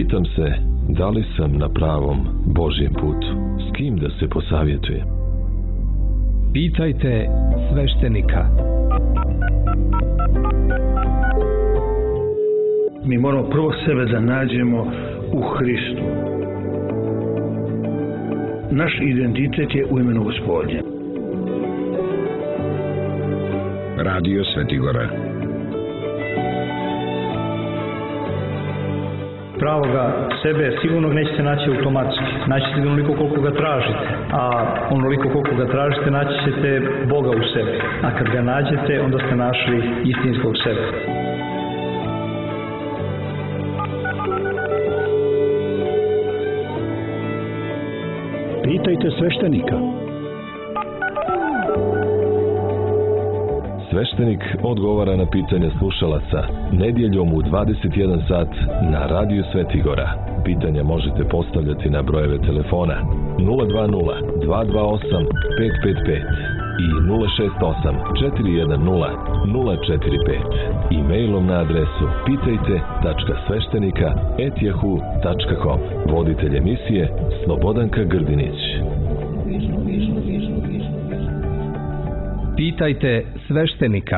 Pitam se da li sam na pravom Božjem putu, s kim da se posavjetujem. Pitajte sveštenika. Mi moramo prvo sebe da nađemo u Hristu. Naš identitet je u imenu Gospodnje. Radio Svetigora. Pravoga sebe sigurno nećete naći automatski. Naći ćete onoliko koliko ga tražite. A onoliko koliko ga tražite naći ćete Boga u sebi. A kad ga nađete, onda ste našli istinskog sebe. Pitajte sveštenika. Sveštenik odgovara na pitanja slušalaca nedjeljom u 21 sat na Radio Svetigora. Pitanja možete postavljati na brojeve telefona 020 228 555 i 068 410 045 i mailom na adresu pitajte.sveštenika@yahoo.com. Voditelj emisije Slobodanka Grdinić. Pitajte sveštenika.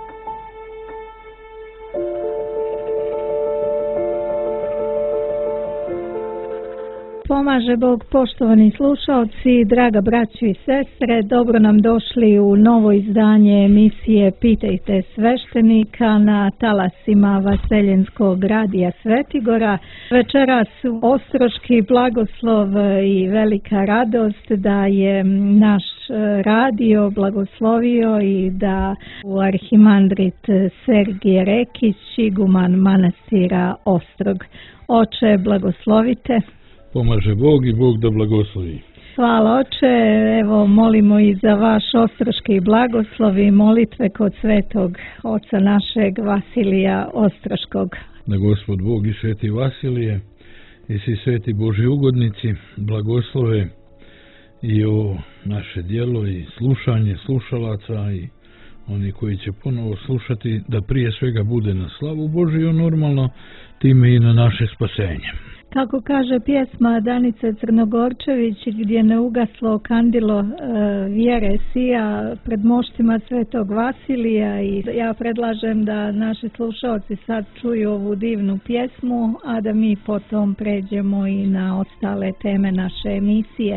Pomaže Bog, poštovani slušalci, draga braćo i sestre, dobro nam došli u novo izdanje emisije Pitajte sveštenika na talasima Vaseljenskog radija Svetigora. Večeras ostroški blagoslov i velika radost da je naš radio blagoslovio i da u arhimandrit Sergije Rekić, iguman manastira Ostrog. Oče, blagoslovite. Pomaže Bog i Bog da blagoslovi. Hvala Oče, evo molimo i za vaš ostroški blagoslov i molitve kod svetog oca našeg Vasilija Ostroškog. Da Gospod Bog i sveti Vasilije i svi sveti Božji ugodnici blagoslove i o naše djelo i slušanje slušalaca i oni koji će ponovo slušati, da prije svega bude na slavu Božiju normalno, time i na naše spasenje. Kako kaže pjesma Danice Crnogorčević, gdje ne ugaslo kandilo vjere sija pred moštima svetog Vasilija, i ja predlažem da naši slušalci sad čuju ovu divnu pjesmu, a da mi potom pređemo i na ostale teme naše emisije.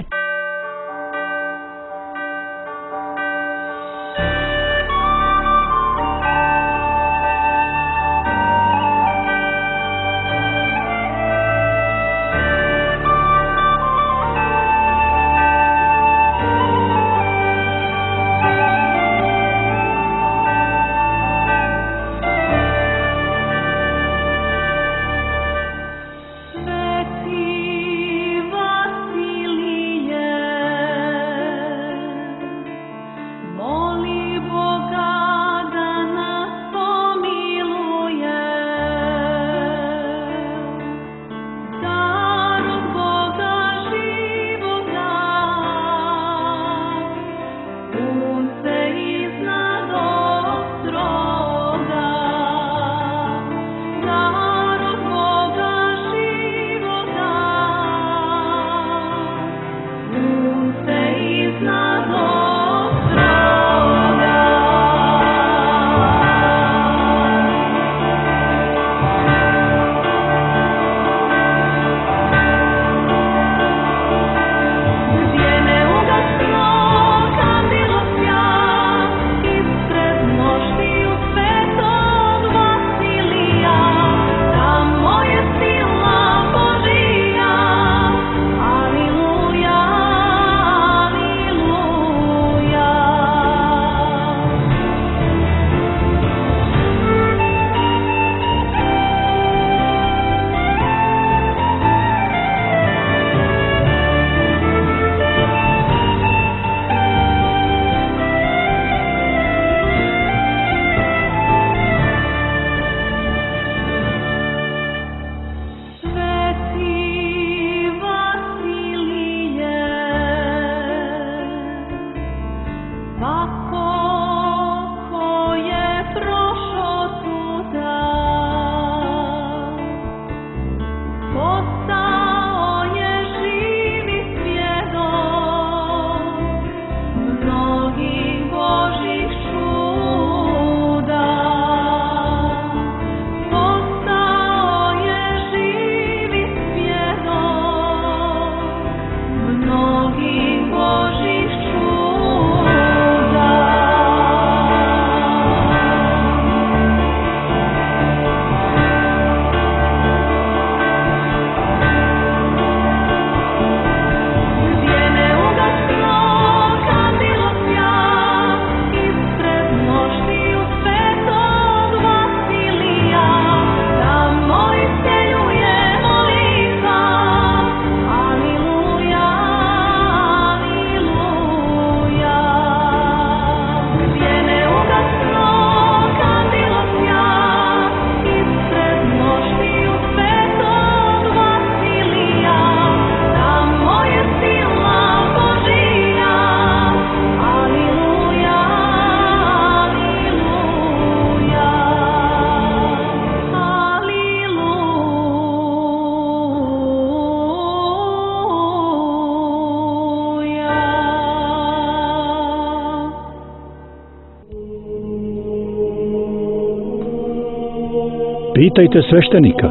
Vasilije Pitajte sveštenika.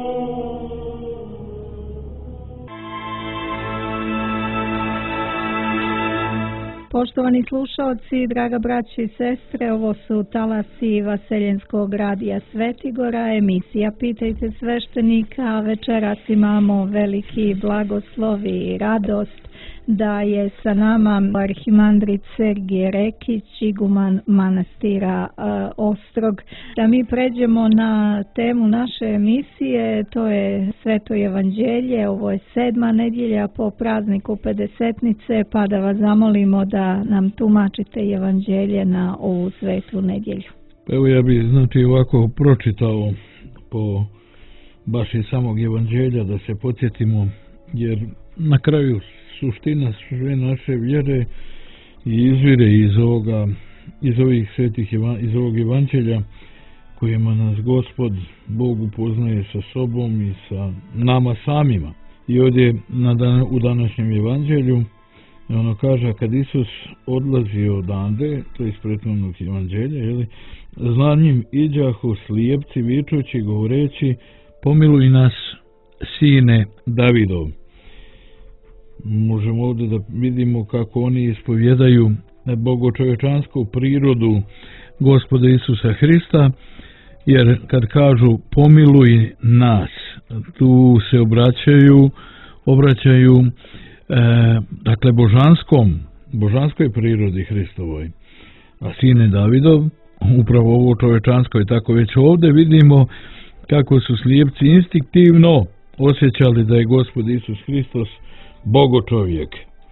Poštovani slušalci, draga braći i sestre, ovo su talasi Vaseljenskog radija Svetigora, emisija Pitajte sveštenika. Večeras imamo veliki blagoslov i radost da je sa nama arhimandrit Sergije Rekić, iguman manastira Ostrog. Da mi pređemo na temu naše emisije, to je Sveto evanđelje, ovo je 7. nedjelja po prazniku Pedesetnice, pa da vas zamolimo da nam tumačite evanđelje na ovu svetu nedjelju. Evo ja bih ovako pročitao po baš iz samog evanđelja da se podsjetimo, jer na kraju suština sve naše vjere i izvire iz ovih svetih, iz ovog evanđelja kojima nas Gospod Bog upoznaje sa sobom i sa nama samima. I ovdje u današnjem evanđelju ono kaže, kad Isus odlazi odande, to je iz prethodnog evanđelja, za njim iđahu slijepci vičući, govoreći, pomiluj nas, sine Davidov. Možemo ovdje da vidimo kako oni ispovjedaju bogočovječansku prirodu Gospoda Isusa Hrista, jer kad kažu pomiluj nas, tu se obraćaju dakle božanskoj prirodi Hristovoj. A sine Davidov, upravo ovo čovječansko, i tako već ovdje vidimo kako su slijepci instinktivno osjećali da je Gospod Isus Hristos Bogo čovjek.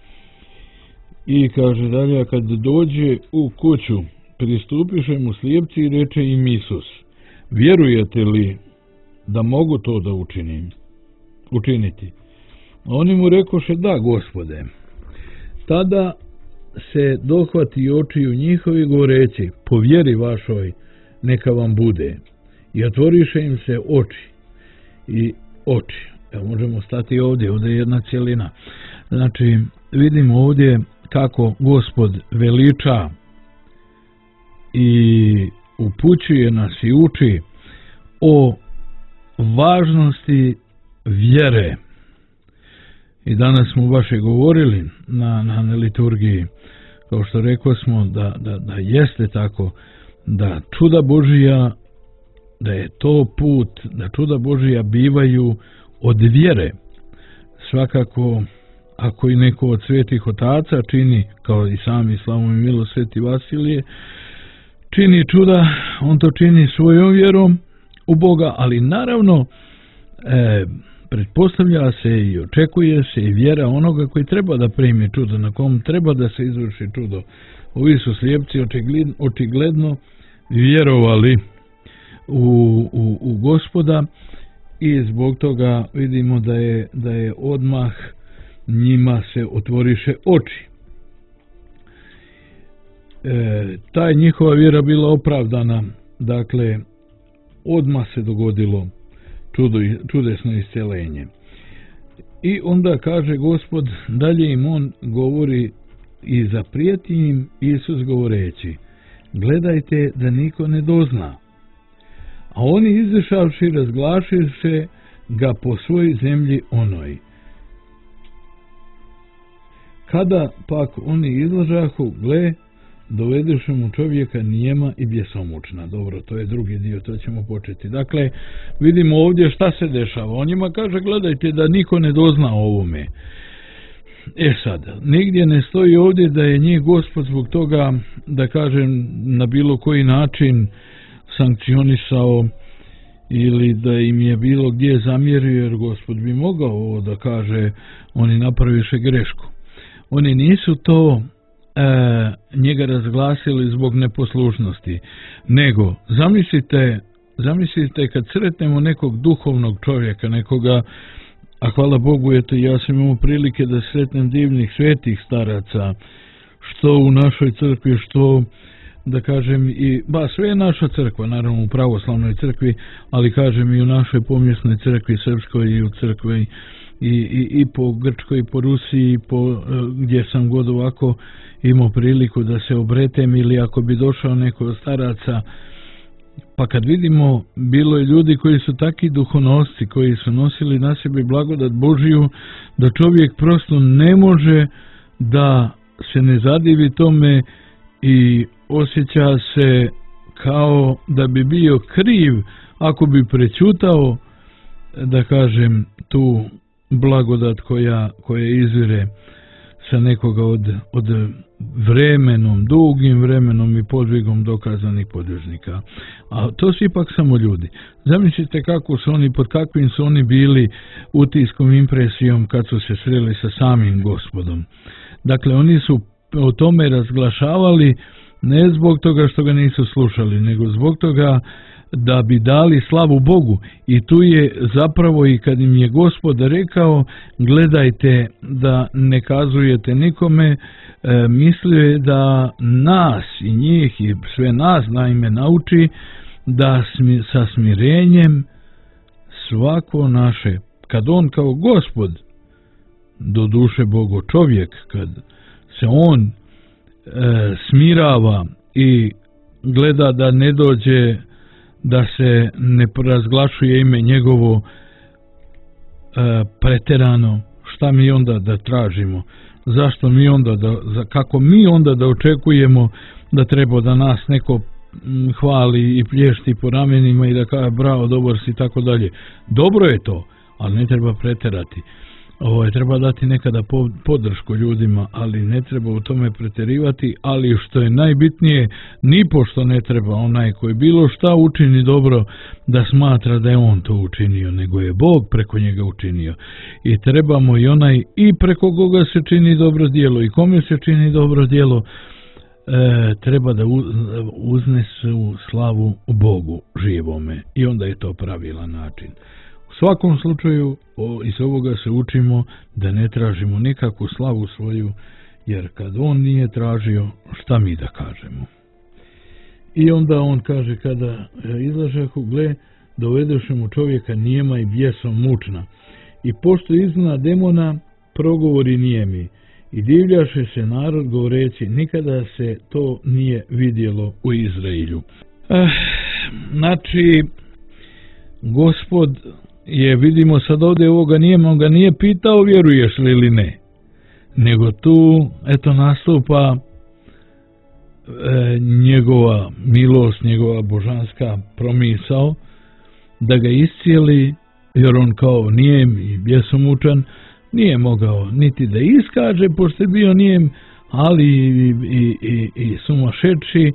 I kaže dalje, kad dođe u kuću, pristupiše mu slijepci i reče im Isus, vjerujete li da mogu to da učiniti? A oni mu rekoše, da, Gospode. Tada se dohvati očiju njihovi govoreći, po vjeri vašoj neka vam bude. I otvoriše im se oči. Evo, možemo stati ovdje je jedna cjelina. Znači, vidimo ovdje kako Gospod veliča i upućuje nas i uči o važnosti vjere. I danas smo baš i govorili na liturgiji, kao što rekao smo da jeste tako, da čuda Božija, da je to put, da čuda Božija bivaju od vjere. Svakako, ako i neko od svetih otaca čini, kao i sami slavom i milo sveti Vasilije, čini čuda, on to čini svojom vjerom u Boga, ali naravno pretpostavlja se i očekuje se i vjera onoga koji treba da primi čudo, na kom treba da se izvrši čudo. Ovi su slijepci očigledno vjerovali u Gospoda i zbog toga vidimo da je odmah njima se otvoriše oči. Ta je njihova vjera bila opravdana, dakle odmah se dogodilo čudesno isceljenje. I onda kaže Gospod, dalje im on govori i zaprijeti im Isus govoreći, gledajte da niko ne dozna. A oni izašavši razglašiše ga po svoj zemlji onoj. Kada pak oni izlažahu, gle, dovedeše mu čovjeka nijema i bjesomučna. Dobro, to je drugi dio, to ćemo početi. Dakle, vidimo ovdje šta se dešava. On njima kaže, gledajte da niko ne dozna o ovome. Sad, nigdje ne stoji ovdje da je njih Gospod zbog toga, da kažem, na bilo koji način sankcionisao ili da im je bilo gdje zamjerio, jer Gospod bi mogao ovo da kaže, oni napraviše grešku. Oni nisu to njega razglasili zbog neposlušnosti, nego zamislite kad sretnemo nekog duhovnog čovjeka, nekoga, a hvala Bogu, eto, ja sam imao prilike da sretnem divnih svetih staraca, što u našoj crkvi, što, da kažem, sve je naša crkva, naravno u pravoslavnoj crkvi, ali kažem i u našoj pomjesnoj crkvi srpskoj i u crkvi i po Grčkoj i po Rusiji, gdje sam god ovako imao priliku da se obretem, ili ako bi došao neko od staraca Pa kad vidimo, bilo je ljudi koji su taki duhonosci, koji su nosili na sebi blagodat Božiju, da čovjek prosto ne može da se ne zadivi tome i osjeća se kao da bi bio kriv ako bi prećutao, da kažem, tu blagodat koja izvire sa nekoga od vremenom, dugim vremenom i podvigom dokazanih podvižnika. A to su ipak samo ljudi. Zamislite kako su oni, pod kakvim su oni bili utiskom, impresijom kad su se sreli sa samim Gospodom. Dakle, oni su o tome razglašavali ne zbog toga što ga nisu slušali, nego zbog toga da bi dali slavu Bogu. I tu je zapravo, i kad im je Gospod rekao, gledajte da ne kazujete nikome, mislio je da nas i njih i sve nas naime nauči da sa smirenjem svako naše, kad on kao Gospod, do duše Bogo čovjek, kad se on smirava i gleda da ne dođe, da se ne razglašuje ime njegovo preterano, šta mi onda da tražimo? Zašto mi onda kako mi onda da očekujemo da treba da nas neko hvali i plješti po ramenima i da kaže bravo, dobar si, tako dalje. Dobro je to, ali ne treba preterati. Treba dati nekada podršku ljudima, ali ne treba u tome preterivati, ali što je najbitnije, nipošto ne treba onaj koji bilo šta učini dobro da smatra da je on to učinio, nego je Bog preko njega učinio. I trebamo i onaj i preko koga se čini dobro djelo i kome se čini dobro djelo, treba da uznesu slavu Bogu živome, i onda je to pravilan način. U svakom slučaju iz ovoga se učimo da ne tražimo nikakvu slavu svoju, jer kad on nije tražio, šta mi da kažemo? I onda on kaže, kada izlažahu, gle, dovedoše mu čovjeka nijema i bijesom mučna, i pošto izgna demona, progovori nijemi, i divljaše se narod govoreći, nikada se to nije vidjelo u Izraelju. Znači, Gospod je, vidimo sad ovdje ovoga nijema, on ga nije pitao vjeruješ li ili ne, nego tu eto nastupa njegova milost, njegova božanska promisao da ga iscijeli, jer on kao nijem i bjesomučan nije mogao niti da iskaže, pošto je bio nijem, ali i sumašeći,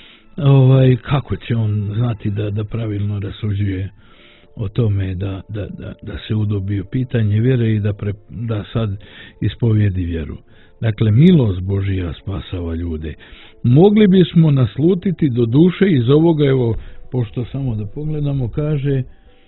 kako će on znati da pravilno rasuđuje o tome, da se udobio pitanje vjere i da sad ispovijedi vjeru. Dakle, milost Božija spasava ljude. Mogli bismo naslutiti do duše iz ovoga, evo, pošto samo da pogledamo, kaže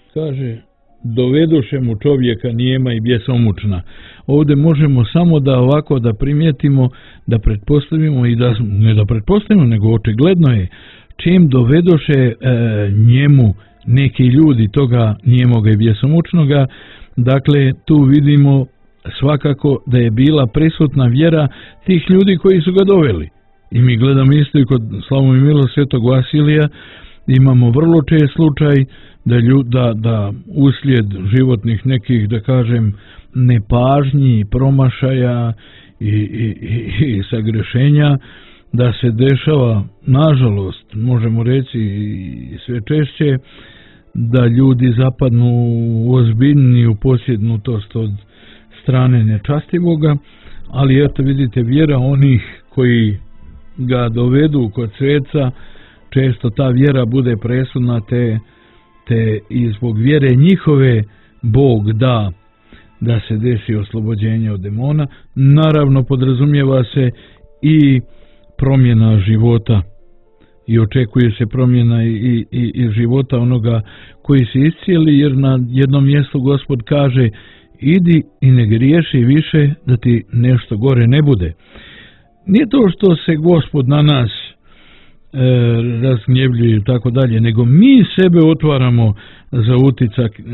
dovedoše mu čovjeka nijema i bjesomučna. Ovdje možemo samo da ovako da primijetimo, da pretpostavimo i da, ne da pretpostavimo, nego očigledno je, čim dovedoše njemu neki ljudi toga nijemoga i bjesomučnoga, dakle tu vidimo svakako da je bila prisutna vjera tih ljudi koji su ga doveli. I mi gledamo isto i kod slavom i milost svetog Vasilija, imamo vrlo čest slučaj da uslijed životnih nekih, da kažem, nepažnji, promašaja i sagrešenja, da se dešava, nažalost, možemo reći i sve češće, da ljudi zapadnu u ozbiljniju posjednutost od strane nečastivoga, ali eto vidite, vjera onih koji ga dovedu kod sveca, često ta vjera bude presudna, te i zbog vjere njihove Bog da se desi oslobođenje od demona. Naravno podrazumijeva se i promjena života i očekuje se promjena i života onoga koji se iscijeli, jer na jednom mjestu Gospod kaže idi i ne griješi više da ti nešto gore ne bude. Nije to što se Gospod na nas razgnjevljuje i tako dalje, nego mi sebe otvaramo za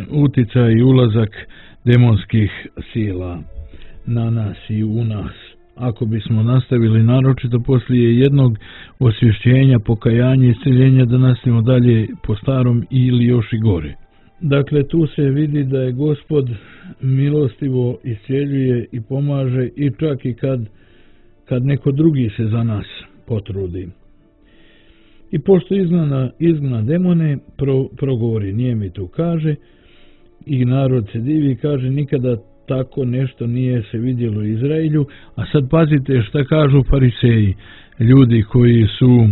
uticaj i ulazak demonskih sila na nas i u nas. ako bismo nastavili naročito poslije jednog osvješćenja, pokajanja, isceljenja, da nastavimo dalje po starom ili još i gore. Dakle, tu se vidi da je Gospod milostivo iscijeljuje i pomaže i čak i kad neko drugi se za nas potrudi. I pošto izgna demone, progovori, nije mi tu kaže, i narod se divi i kaže, nikada tako nešto nije se vidjelo u Izraelju. A sad pazite šta kažu fariseji, ljudi koji su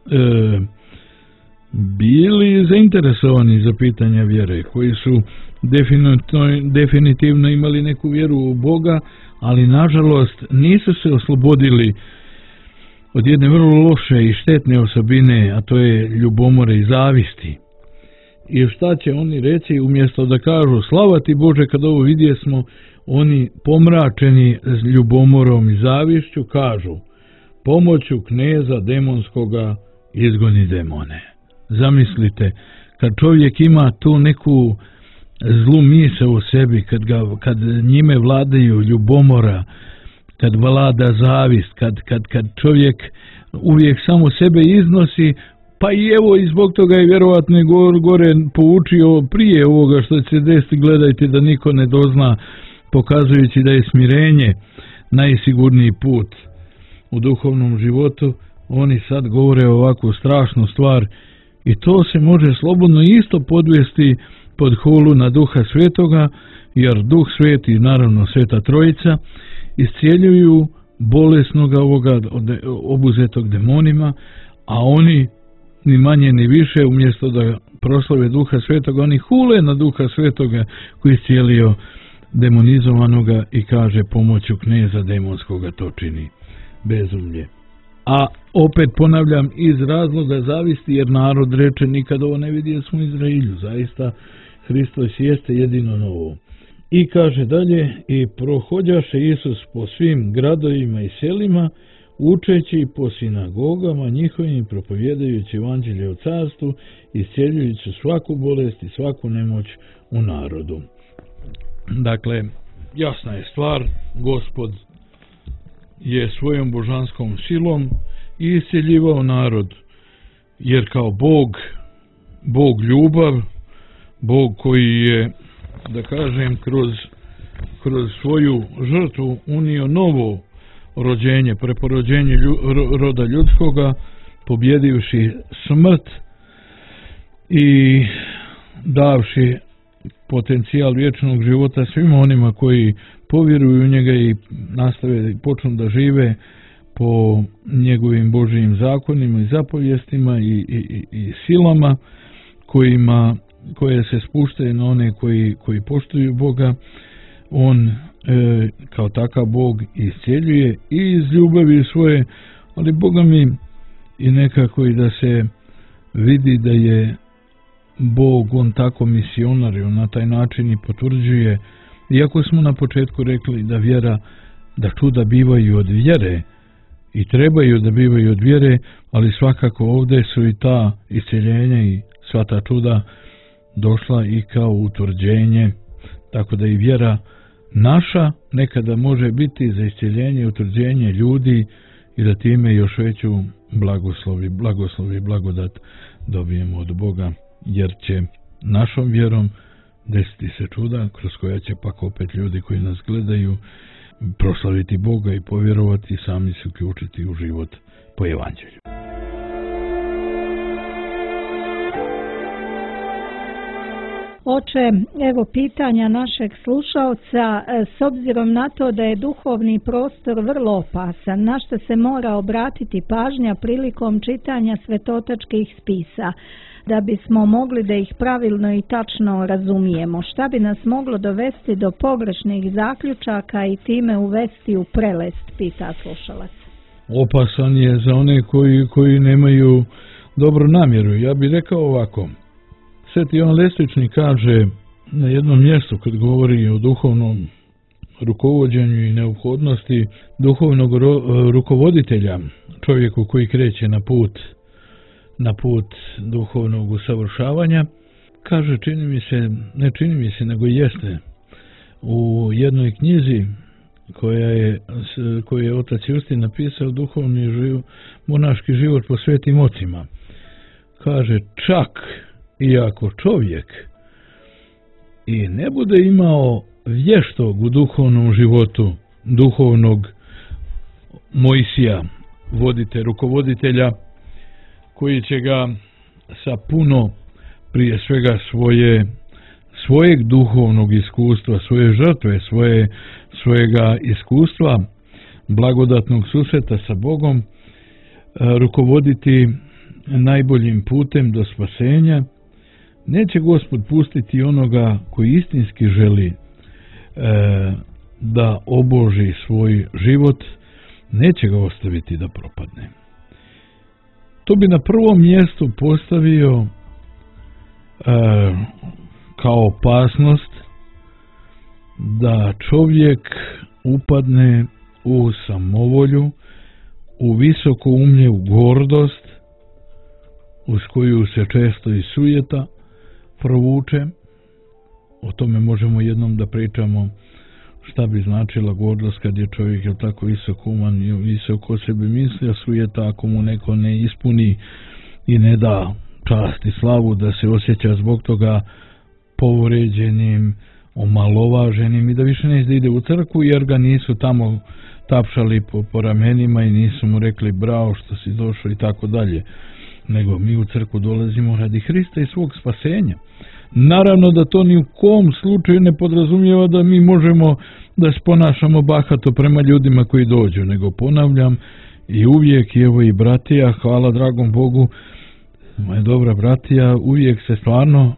bili zainteresovani za pitanja vjere, koji su definitivno imali neku vjeru u Boga, ali nažalost nisu se oslobodili od jedne vrlo loše i štetne osobine, a to je ljubomore i zavisti. I šta će oni reći, umjesto da kažu slava ti Bože kad ovo vidjesmo, oni pomračeni s ljubomorom i zavišću kažu pomoću kneza demonskoga izgoni demone. Zamislite, kad čovjek ima tu neku zlu misao u sebi, kad njime vladaju ljubomora, kad vlada zavist, kad čovjek uvijek samo sebe iznosi, pa i evo i zbog toga je vjerovatno gore poučio prije ovoga što će se desiti, gledajte da niko ne dozna, pokazujući da je smirenje najsigurniji put u duhovnom životu. Oni sad govore ovakvu strašnu stvar i to se može slobodno isto podvesti pod hulu na Duha Svetoga, jer Duh Sveti, naravno Sveta Trojica, iscijeljuju bolesnoga ovoga obuzetog demonima, a oni ni manje ni više, umjesto da proslave Duha Svetoga, oni hule na Duha Svetoga koji iscijelio demonizovanoga i kaže pomoću kneza demonskoga to čini. Bezumlje. A opet ponavljam, iz razloga zavisti, jer narod reče nikad ovo ne vidio smo u Izraelju. Zaista Hristos jeste jedino novo. I kaže dalje, i prohođaše Isus po svim gradovima i selima, učeći po sinagogama njihovim, propovjedajući evanđelje o carstvu, isceljujući svaku bolest i svaku nemoć u narodu. Dakle, jasna je stvar, Gospod je svojom božanskom silom isceljivao narod, jer kao Bog ljubav, Bog koji je, da kažem, kroz svoju žrtvu unio novo rođenje, preporođenje roda ljudskoga, pobjedivši smrt i davši potencijal vječnog života svima onima koji povjeruju u njega i nastave počnu da žive po njegovim Božijim zakonima i zapovjestima i silama koje se spuštaju na one koji poštuju Boga. On kao takav Bog iscijeljuje i iz ljubavi svoje, ali Boga mi i nekako i da se vidi da je Bog on tako misionar i on na taj način i potvrđuje, iako smo na početku rekli da čuda bivaju od vjere i trebaju da bivaju od vjere, ali svakako ovdje su i ta isceljenja i sva ta čuda došla i kao utvrđenje, tako da i vjera naša nekada može biti za isceljenje i utvrđenje ljudi i da time još veću blagoslov i blagodat dobijemo od Boga, jer će našom vjerom desiti se čuda kroz koja će pak opet ljudi koji nas gledaju proslaviti Boga i povjerovati i sami se uključiti u život po evanđelju. Oče, evo pitanja našeg slušalca, s obzirom na to da je duhovni prostor vrlo opasan, na što se mora obratiti pažnja prilikom čitanja svetotačkih spisa, da bismo mogli da ih pravilno i tačno razumijemo? Šta bi nas moglo dovesti do pogrešnih zaključaka i time uvesti u prelest, pita slušalac. Opasan je za one koji nemaju dobru namjeru. Ja bih rekao ovako. Sveti Jovan Leslični kaže na jednom mjestu kad govori o duhovnom rukovođenju i neophodnosti duhovnog rukovoditelja, čovjeku koji kreće na put duhovnog usavršavanja, kaže nego jeste, u jednoj knjizi koju je otac Justin napisao, duhovni monaški život po svetim ocima. Kaže, čak i ako čovjek i ne bude imao vještog u duhovnom životu, duhovnog Mojsija, rukovoditelja, koji će ga sa puno, prije svega svojeg duhovnog iskustva, svoje žrtve, svojega iskustva, blagodatnog susreta sa Bogom, rukovoditi najboljim putem do spasenja, neće Gospod pustiti onoga koji istinski želi da oboži svoj život, neće ga ostaviti da propadne. To bi na prvom mjestu postavio kao opasnost da čovjek upadne u samovolju, u visokoumlje, u gordost, uz koju se često i sujeta provuče. O tome možemo jednom da pričamo, šta bi značila gordost kad je čovjek tako visokouman i visoko sebe misli, a sujeta ako mu neko ne ispuni i ne da čast i slavu, da se osjeća zbog toga povređenim, omalovaženim i da više neće da ide u crkvu jer ga nisu tamo tapšali po ramenima i nisu mu rekli bravo što si došao i tako dalje. Nego mi u crkvu dolazimo radi Hrista i svog spasenja. Naravno da to ni u kom slučaju ne podrazumijeva da mi možemo da se ponašamo bahato prema ljudima koji dođu, nego ponavljam i uvijek, evo i bratija, hvala dragom Bogu, moja dobra bratija, uvijek se stvarno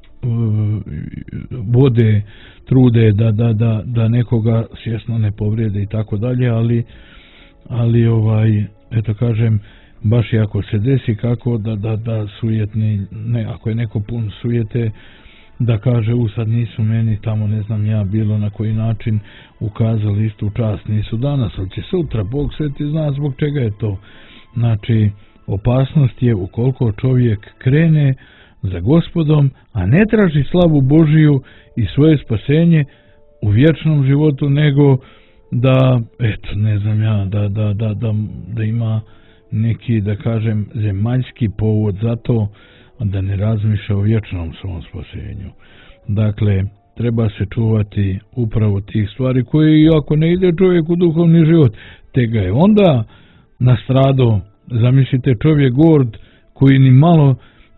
vode, trude da nekoga svjesno ne povrijede i tako dalje, ali eto kažem, baš i ako se desi kako da sujetni, ne, ako je neko pun sujete, da kaže sad nisu meni tamo, ne znam ja, bilo na koji način ukazali istu čast, nisu danas, ali će sutra, Bog sveti zna zbog čega je to. Znači, opasnost je ukoliko čovjek krene za Gospodom, a ne traži slavu Božiju i svoje spasenje u vječnom životu, nego da, eto, ne znam ja, da ima neki, da kažem, zemaljski povod za to, da ne razmišlja o vječnom svom spasenju. Dakle, treba se čuvati upravo tih stvari koje, ako ne ide čovjek u duhovni život, te ga je onda nastradao. Zamislite čovjek gord koji ni malo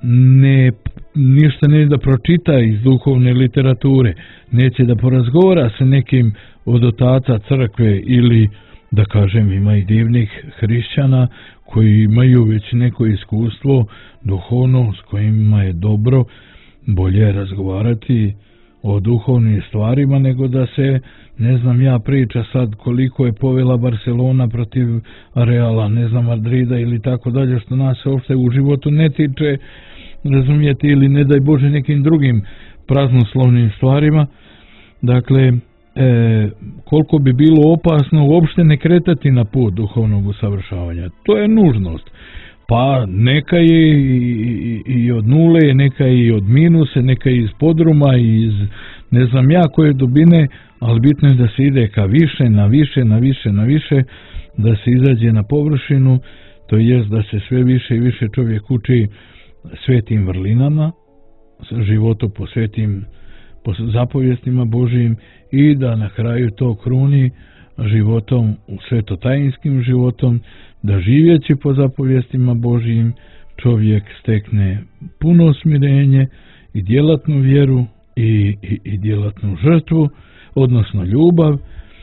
ništa neće da pročita iz duhovne literature, neće da porazgovara sa nekim od otaca crkve ili, da kažem, ima i divnih hrišćana koji imaju već neko iskustvo duhovno s kojima je dobro, bolje razgovarati o duhovnim stvarima nego da se, ne znam ja, priča sad koliko je povela Barcelona protiv Reala, ne znam, Madrida ili tako dalje, što nas se uopšte u životu ne tiče, razumijete, ili ne daj Bože nekim drugim praznoslovnim stvarima. Dakle, koliko bi bilo opasno uopšte ne kretati na put duhovnog usavršavanja. To je nužnost. Pa neka je i od nule, neka je i od minuse, neka je iz podruma, iz ne znam ja koje dubine, ali bitno je da se ide ka više, na više, da se izađe na površinu, to jest da se sve više i više čovjek uči svetim vrlinama, životu po zapovjestima Božijim i da na kraju to kruni životom, svetotajinskim životom, da živjeći po zapovjestima Božijim čovjek stekne puno smirenje i djelatnu vjeru i djelatnu žrtvu, odnosno ljubav,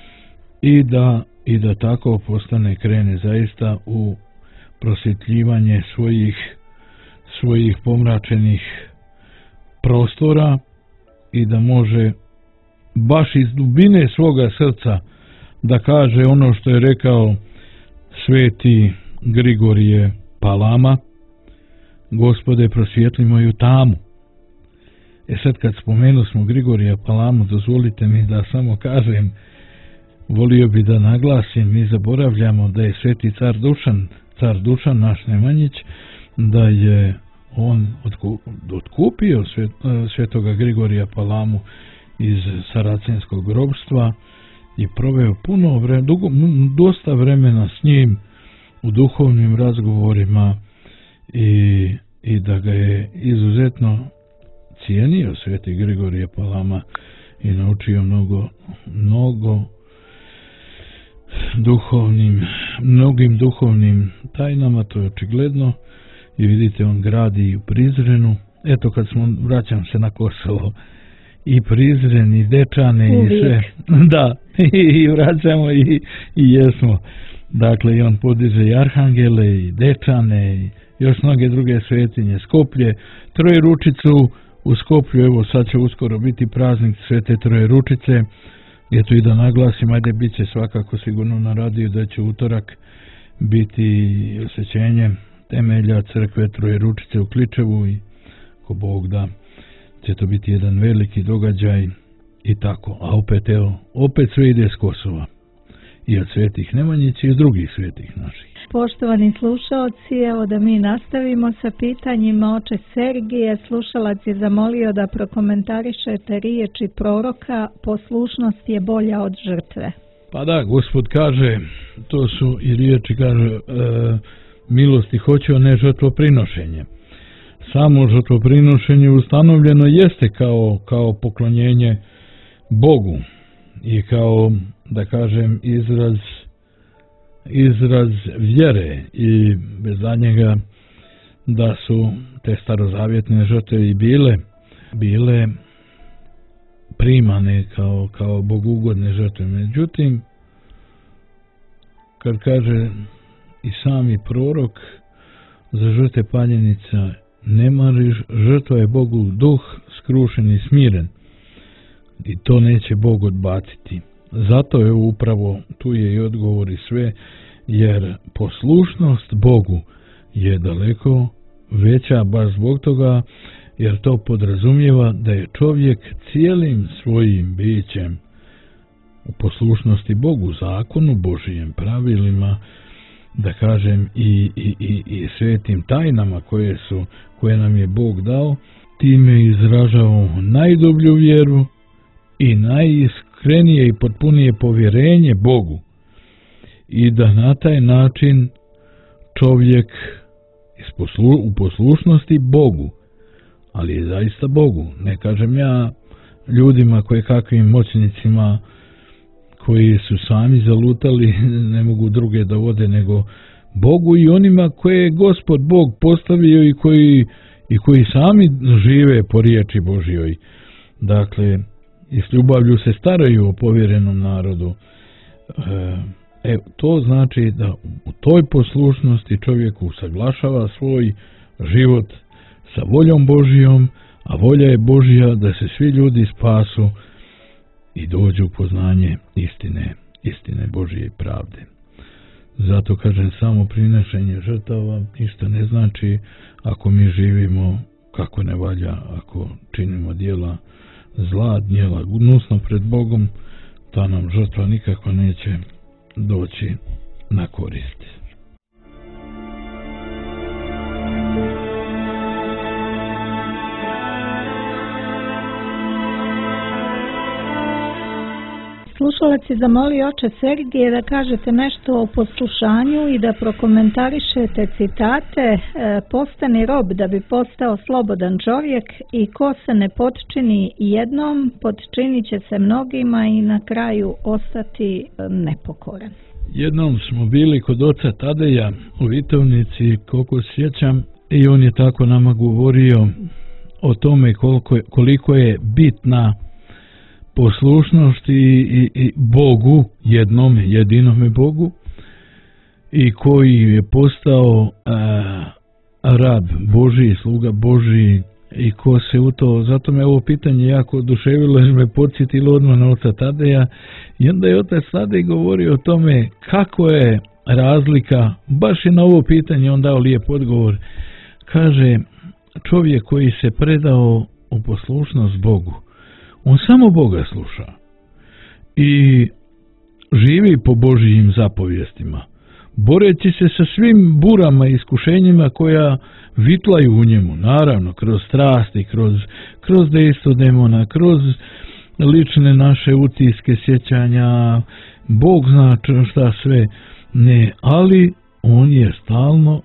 i da tako krene zaista u prosvjetljivanje svojih pomračenih prostora i da može baš iz dubine svoga srca da kaže ono što je rekao sveti Grigorije Palama: Gospode, prosvijetli moju tamu. Sad kad spomenu smo Grigorija Palamu, dozvolite mi da samo kažem, volio bi da naglasim, mi zaboravljamo da je sveti car Dušan, naš Nemanjić, da je on otkupio svetoga Grigorija Palamu iz saracenskog ropstva i proveo puno vremena, dosta vremena s njim u duhovnim razgovorima i da ga je izuzetno cijenio sveti Grigorije Palama i naučio mnogim duhovnim tajnama, to je očigledno. I vidite, on gradi u Prizrenu. Eto, vraćam se na Kosovo, i Prizren i Dečane uvijek. I sve. Da, i vraćamo i jesmo. Dakle, i on podiže i Arhangele i Dečane i još mnoge druge svetinje. Skoplje, Trojeručicu u Skoplju, evo sad će uskoro biti praznik Svete Trojeručice. Eto, i da naglasim, ajde, bit će svakako sigurno na radiju da će utorak biti osvećenje temelja crkve Trojeručice u Kličevu i ko Bog da će to biti jedan veliki događaj i tako. A opet sve ide s Kosova i od svetih Nemanjića i od drugih svetih naših. Poštovani slušalci, evo da mi nastavimo sa pitanjima. Oče Sergije, slušalac je zamolio da prokomentarišete riječi proroka: poslušnost je bolja od žrtve. Pa da, Gospod kaže, to su i riječi, kaže, milosti hoće, a ne žrtvoprinošenje. Samo žrtvoprinošenje ustanovljeno jeste kao poklonjenje Bogu i kao, da kažem, izraz vjere, i bez zadnjega da su te starozavjetne žrtve i bile primane kao bogugodne žrtve. Međutim, kad kaže i sami prorok za žrtve paljenica, ne mariš, žrtva je Bogu duh skrušen i smiren, i to neće Bog odbaciti. Zato je upravo tu je i odgovor i sve, jer poslušnost Bogu je daleko veća baš zbog toga, jer to podrazumijeva da je čovjek cijelim svojim bićem u poslušnosti Bogu, zakonu Božijem, pravilima, da kažem, i svetim tajnama koje nam je Bog dao. Time izražavamo najdublju vjeru i najiskrenije i potpunije povjerenje Bogu, i da na taj način čovjek u poslušnosti Bogu, ali je zaista Bogu, ne kažem ja ljudima kakvim moćnicima koji su sami zalutali, ne mogu druge da vode, nego Bogu i onima koje je Gospod Bog postavio i koji sami žive po riječi Božjoj. Dakle, i s ljubavlju se staraju o povjerenom narodu. To znači da u toj poslušnosti čovjek usaglašava svoj život sa voljom Božjom, a volja je Božja da se svi ljudi spasu i dođu u poznanje istine Božje i pravde. Zato kažem, samo prinošenje žrtava ništa ne znači ako mi živimo kako ne valja, ako činimo djela zla, djela gnusno pred Bogom, ta nam žrtva nikako neće doći na korist. Slušalac je zamolio oče Sergije da kažete nešto o poslušanju i da prokomentarišete citate: postani rob da bi postao slobodan čovjek, i ko se ne potčini jednom, potčinit će se mnogima i na kraju ostati nepokoran. Jednom smo bili kod oca Tadeja u Vitovnici, koliko sjećam, i on je tako nama govorio o tome koliko je bitna poslušnost i Bogu, jedinome Bogu, i koji je postao rab Božji, sluga Božji, i ko se u to, zato me ovo pitanje jako oduševilo jer me podsjetilo odmah na oca Tadeja, i onda je otac Tadej govorio o tome kako je razlika, baš je na ovo pitanje on dao lijep odgovor. Kaže, čovjek koji se predao u poslušnost Bogu, on samo Boga sluša i živi po Božjim zapovjestima, boreći se sa svim burama i iskušenjima koja vitlaju u njemu, naravno kroz strasti, kroz dejstvo demona, kroz lične naše utiske, sjećanja, Bog zna šta sve, ne, ali on je stalno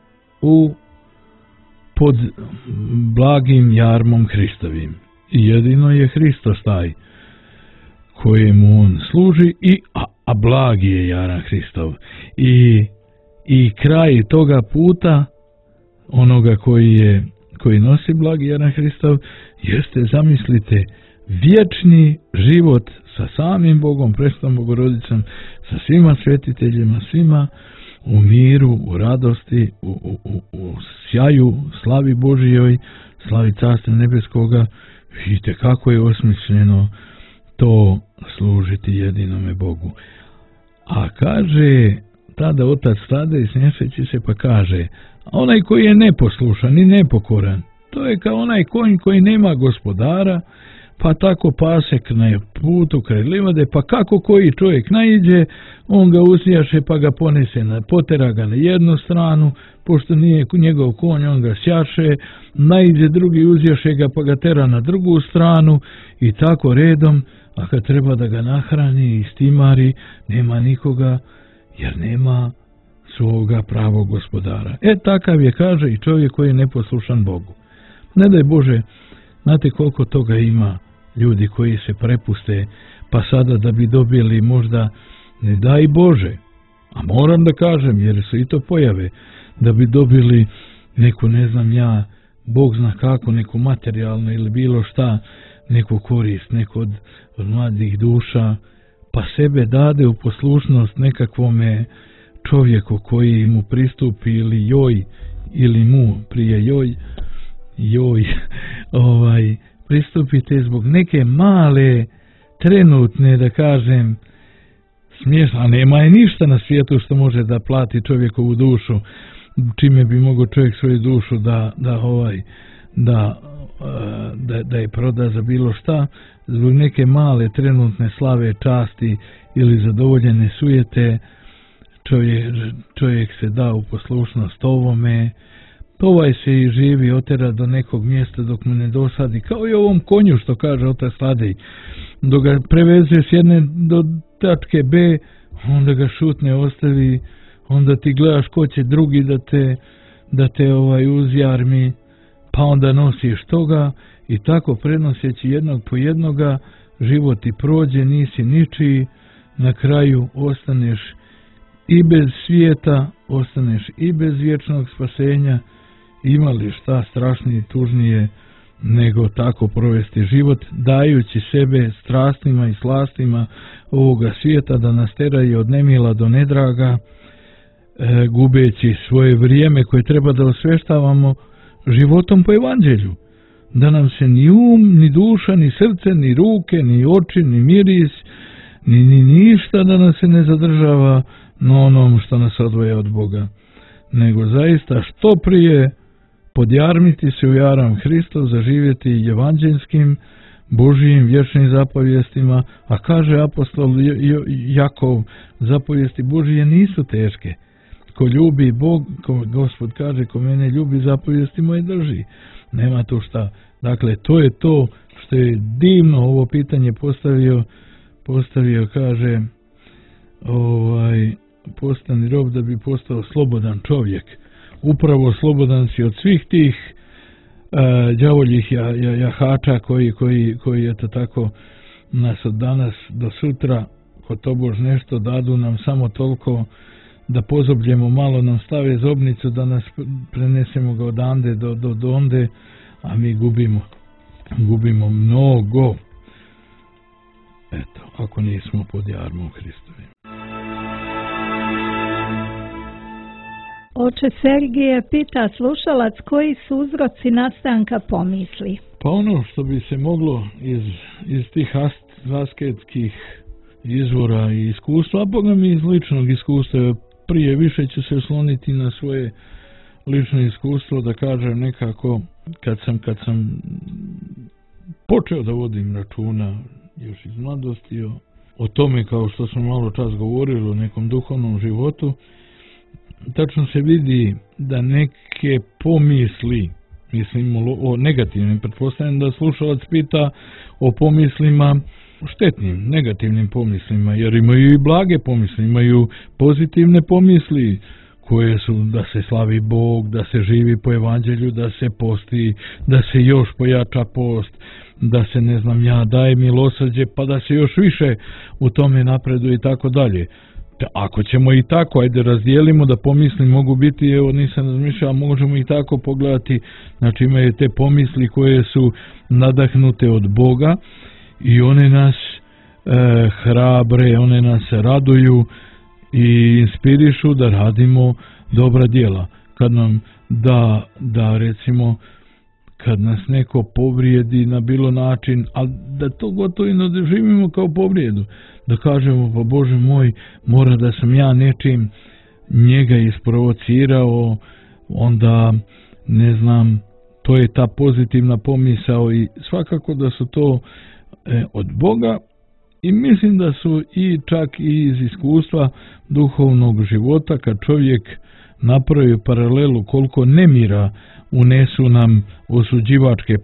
pod blagim jarmom Hristovim. I jedino je Hristos taj kojemu on služi, a blagi je jaran Hristov. I kraj toga puta, onoga koji nosi blagi jaran Hristov, jeste, zamislite, vječni život sa samim Bogom, Presvetom Bogorodicom, sa svima svetiteljima, svima u miru, u radosti, u sjaju, slavi Božijoj, slavi Carstva Nebeskoga. Vidite kako je osmišljeno to služiti jedinome Bogu. A kaže, tada otac stade i smješeći se pa kaže, onaj koji je neposlušan i nepokoran, to je kao onaj konj koji nema gospodara, pa tako pasek na putu kraj livade, pa kako koji čovjek naiđe, on ga usjaše pa ga ponese, potera ga na jednu stranu, pošto nije njegov konj, on ga sjaše, naiđe drugi, uzjaše ga pa ga tera na drugu stranu i tako redom, a kad treba da ga nahrani i stimari, nema nikoga, jer nema svoga pravog gospodara. Takav je, kaže, i čovjek koji je neposlušan Bogu. Ne daj Bože, znate koliko toga ima ljudi koji se prepuste, pa sada da bi dobili možda, ne daj Bože, a moram da kažem, jer su i to pojave, da bi dobili neku, ne znam ja, Bog zna kako, neku materijalnu ili bilo šta, neku korist, neko od mladih duša, pa sebe dade u poslušnost nekakvome čovjeku koji mu pristupi ili joj, ili mu prije joj, pristupite zbog neke male, trenutne, da kažem, smiješno, a nema je ništa na svijetu što može da plati čovjekovu dušu, čime bi mogao čovjek svoju dušu da je proda za bilo šta, zbog neke male trenutne slave, časti ili zadovoljene sujete, čovjek se da u poslušnost ovome, ovaj se i živi, otera do nekog mjesta dok mu ne dosadi, kao i ovom konju što kaže otac Tadej, dok ga preveze s jedne do tačke B, onda ga šutne, ostavi, onda ti gledaš ko će drugi da te uzjarmi, pa onda nosiš toga i tako prenoseći jednog po jednoga, život ti prođe, nisi ničiji, na kraju ostaneš i bez svijeta, ostaneš i bez vječnog spasenja. Ima li šta strašnije i tužnije nego tako provesti život, dajući sebe strastima i slastima ovoga svijeta da nas teraju od nemila do nedraga, gubeći svoje vrijeme koje treba da osveštavamo životom po evanđelju, da nam se ni um, ni duša, ni srce, ni ruke, ni oči, ni miris, ni ništa da nas se ne zadržava na onom što nas odvaja od Boga, nego zaista što prije podjarmiti se u jaram Hristov, zaživjeti evanđelskim, Božijim vječnim zapovjestima, a kaže apostol Jakov, zapovijesti Božije nisu teške. Ko ljubi Bog, Gospod kaže, ko mene ljubi, zapovijesti moje drži. Nema tu šta. Dakle, to je to što je divno ovo pitanje postavio, kaže, postani rob da bi postao slobodan čovjek. Upravo slobodan si od svih tih đavoljih jahača koji eto tako nas od danas do sutra ko tobož nešto dadu nam samo toliko da pozobljemo malo, nam stave zobnicu da nas prenesemo ga odande do onde, a mi gubimo mnogo, eto, ako nismo pod jarmom Hristovim. Oče Sergije, pita slušalac, koji su uzroci nastanka pomisli? Pa ono što bi se moglo iz tih asketskih izvora i iskustva, a Boga mi iz ličnog iskustva, prije više ću se osloniti na svoje lično iskustvo, da kažem nekako, kad sam počeo da vodim računa još iz mladosti o tome, kao što smo malo čas govorili, o nekom duhovnom životu, tačno se vidi da neke pomisli, mislim o negativnim, pretpostavljam da slušalac pita o pomislima štetnim, negativnim pomislima, jer imaju i blage pomisli, imaju pozitivne pomisli koje su da se slavi Bog, da se živi po evanđelju, da se posti, da se još pojača post, da se daje milosrđe, pa da se još više u tome napreduje i tako dalje. Ako ćemo i tako, ajde razdijelimo da pomisli mogu biti, evo nisam razmišljao, možemo i tako pogledati, znači imaju te pomisli koje su nadahnute od Boga i one nas hrabre, one nas raduju i inspirišu da radimo dobra djela. Kad nam da recimo, kad nas neko povrijedi na bilo način, ali da to gotovo i ne doživimo kao povrijedu, da kažemo, pa Bože moj, mora da sam ja nečim njega isprovocirao, onda to je ta pozitivna pomisao i svakako da su to od Boga i mislim da su i čak i iz iskustva duhovnog života, kad čovjek napravi paralelu koliko nemira unesu nam osuđivačke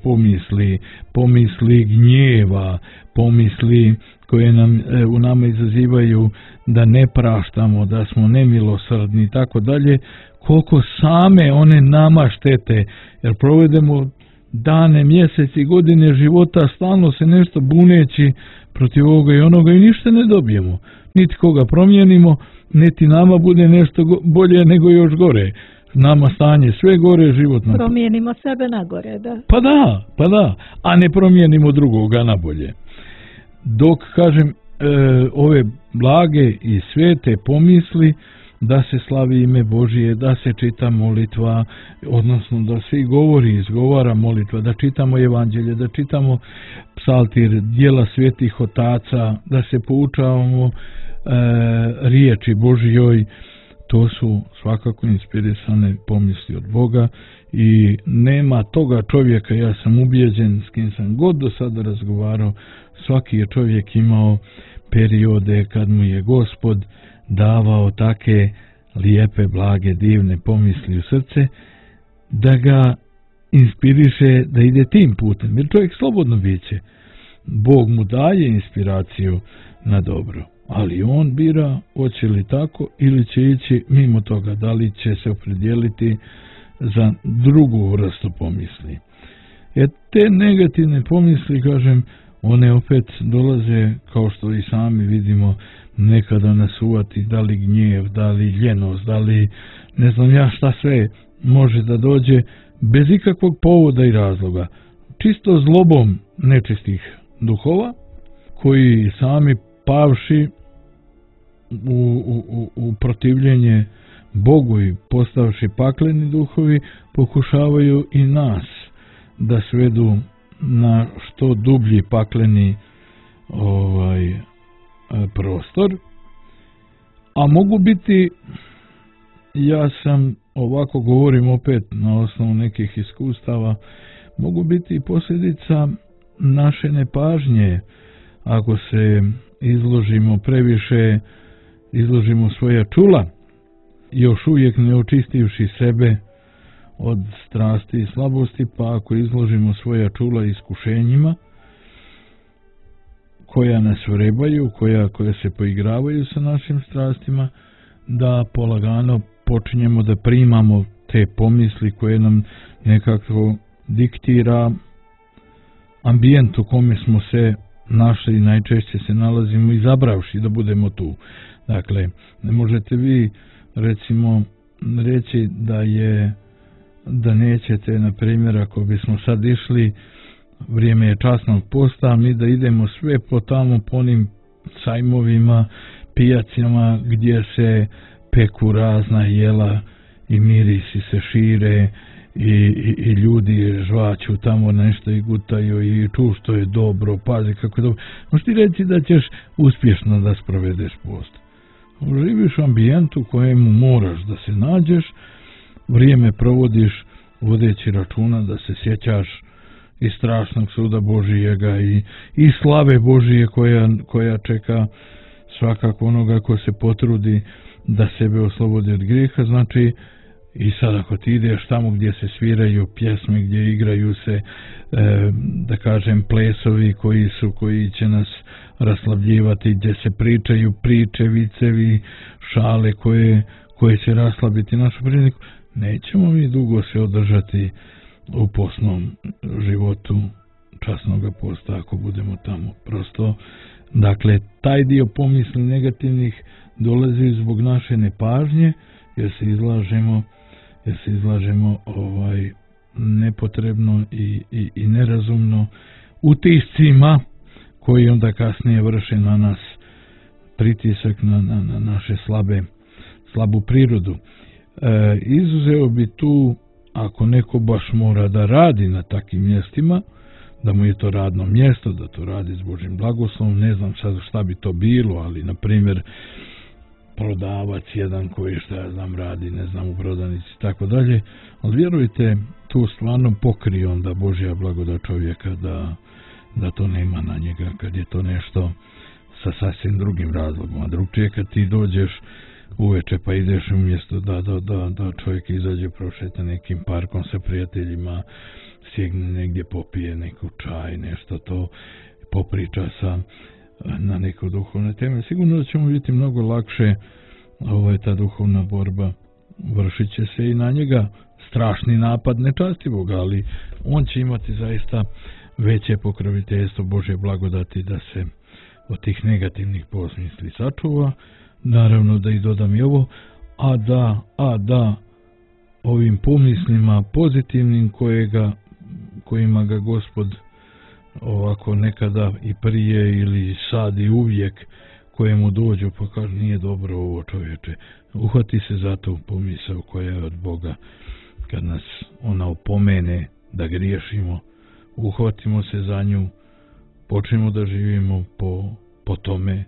pomisli gnjeva, pomisli koje nam u nama izazivaju da ne praštamo, da smo nemilosrdni i tako dalje, koliko same one nama štete, jer provedemo dane, mjeseci, godine života stalno se nešto buneći protiv ovoga i onoga i ništa ne dobijemo, niti koga promijenimo, niti nama bude nešto bolje nego još gore. Nama stanje sve gore, životno. Promijenimo sebe na gore, da. Pa da, a ne promijenimo drugoga na bolje. Dok, kažem, ove blage i svete pomisli da se slavi ime Božije, da se čita molitva, odnosno da se i govori, izgovara molitva, da čitamo evanđelje, da čitamo psaltir, djela svetih otaca, da se poučavamo riječi Božjoj, to su svakako inspirisane pomisli od Boga i nema toga čovjeka, ja sam ubijeđen s kim sam god do sada razgovarao, svaki je čovjek imao periode kad mu je Gospod davao take lijepe, blage, divne pomisli u srce, da ga inspiriše da ide tim putem, jer čovjek slobodno biće. Bog mu daje inspiraciju na dobro, ali on bira hoće li tako ili će ići mimo toga, da li će se opredijeliti za drugu vrstu pomisli. Te negativne pomisli, kažem, one opet dolaze, kao što i sami vidimo, nekada nas uvati, da li gnjev, da li ljenost, da li ne znam ja šta sve može da dođe bez ikakvog povoda i razloga. Čisto zlobom nečistih duhova, koji sami pavši u protivljenje Bogu i postavši pakleni duhovi, pokušavaju i nas da svedu na što dublji pakleni prostor, a mogu biti, ja sam ovako govorim opet na osnovu nekih iskustava, mogu biti i posljedica naše nepažnje, ako se izložimo previše, izložimo svoja čula, još uvijek ne očistivši sebe od strasti i slabosti, pa ako izložimo svoja čula iskušenjima koja nas vrebaju, koja se poigravaju sa našim strastima, da polagano počinjemo da primamo te pomisli koje nam nekako diktira ambijent u kome smo se našli i najčešće se nalazimo izabravši da budemo tu. Dakle, ne možete vi recimo reći da nećete, na primjer, ako bismo sad išli, vrijeme je časnog posta, mi da idemo sve po tamo po onim sajmovima, pijacima gdje se peku razna jela i mirisi se šire i ljudi žvaću tamo nešto i gutaju i ču što je dobro, pazi kako je dobro. Možeš ti reći da ćeš uspješno da sprovedeš post. Živiš u ambijentu kojemu moraš da se nađeš, vrijeme provodiš vodeći računa da se sjećaš i strašnog suda Božijega i slave Božije koja čeka svakako onoga ko se potrudi da sebe oslobodi od grijeha. Znači, I sad ako ti ideš tamo gdje se sviraju pjesme, gdje igraju se da kažem plesovi koji će nas raslavljivati, gdje se pričaju priče, vicevi, šale koje će raslaviti našu priliku, nećemo mi dugo se održati u postnom životu časnog posta ako budemo tamo. Prosto, dakle, taj dio pomisli negativnih dolazi zbog naše nepažnje, jer se izlažemo nepotrebno i nerazumno utiscima koji onda kasnije vrše na nas pritisak na naše slabu prirodu. Izuzeo bi tu, ako neko baš mora da radi na takvim mjestima, da mu je to radno mjesto, da to radi s Božjim blagoslovom, ne znam sad šta bi to bilo, ali na primjer prodavac jedan koji radi, ne znam, u prodavnici i tako dalje, ali vjerujte, tu stvarno pokrije onda Božja blagodat čovjeka da to nema na njega kad je to nešto sa sasvim drugim razlogom. A drugčije kad ti dođeš uveče pa ideš umjesto da čovjek izađe, prošeta nekim parkom sa prijateljima, sjegne negdje, popije neku čaj, nešto to, popriča na neku duhovne teme. Sigurno da ćemo biti mnogo lakše, ta duhovna borba vršit će se i na njega strašni napad nečastivog, ali on će imati zaista veće pokroviteljstvo Božje blagodati da se od tih negativnih pomisli sačuva. Naravno da i dodam i ovo, a da ovim pomislima pozitivnim kojima ga Gospod ovako nekada i prije ili sad i uvijek kojemu dođu pa kaže nije dobro ovo čovječe, uhvati se za tu pomisao koja je od Boga. Kad nas ona opomene da griješimo, uhvatimo se za nju, počnemo da živimo po tome,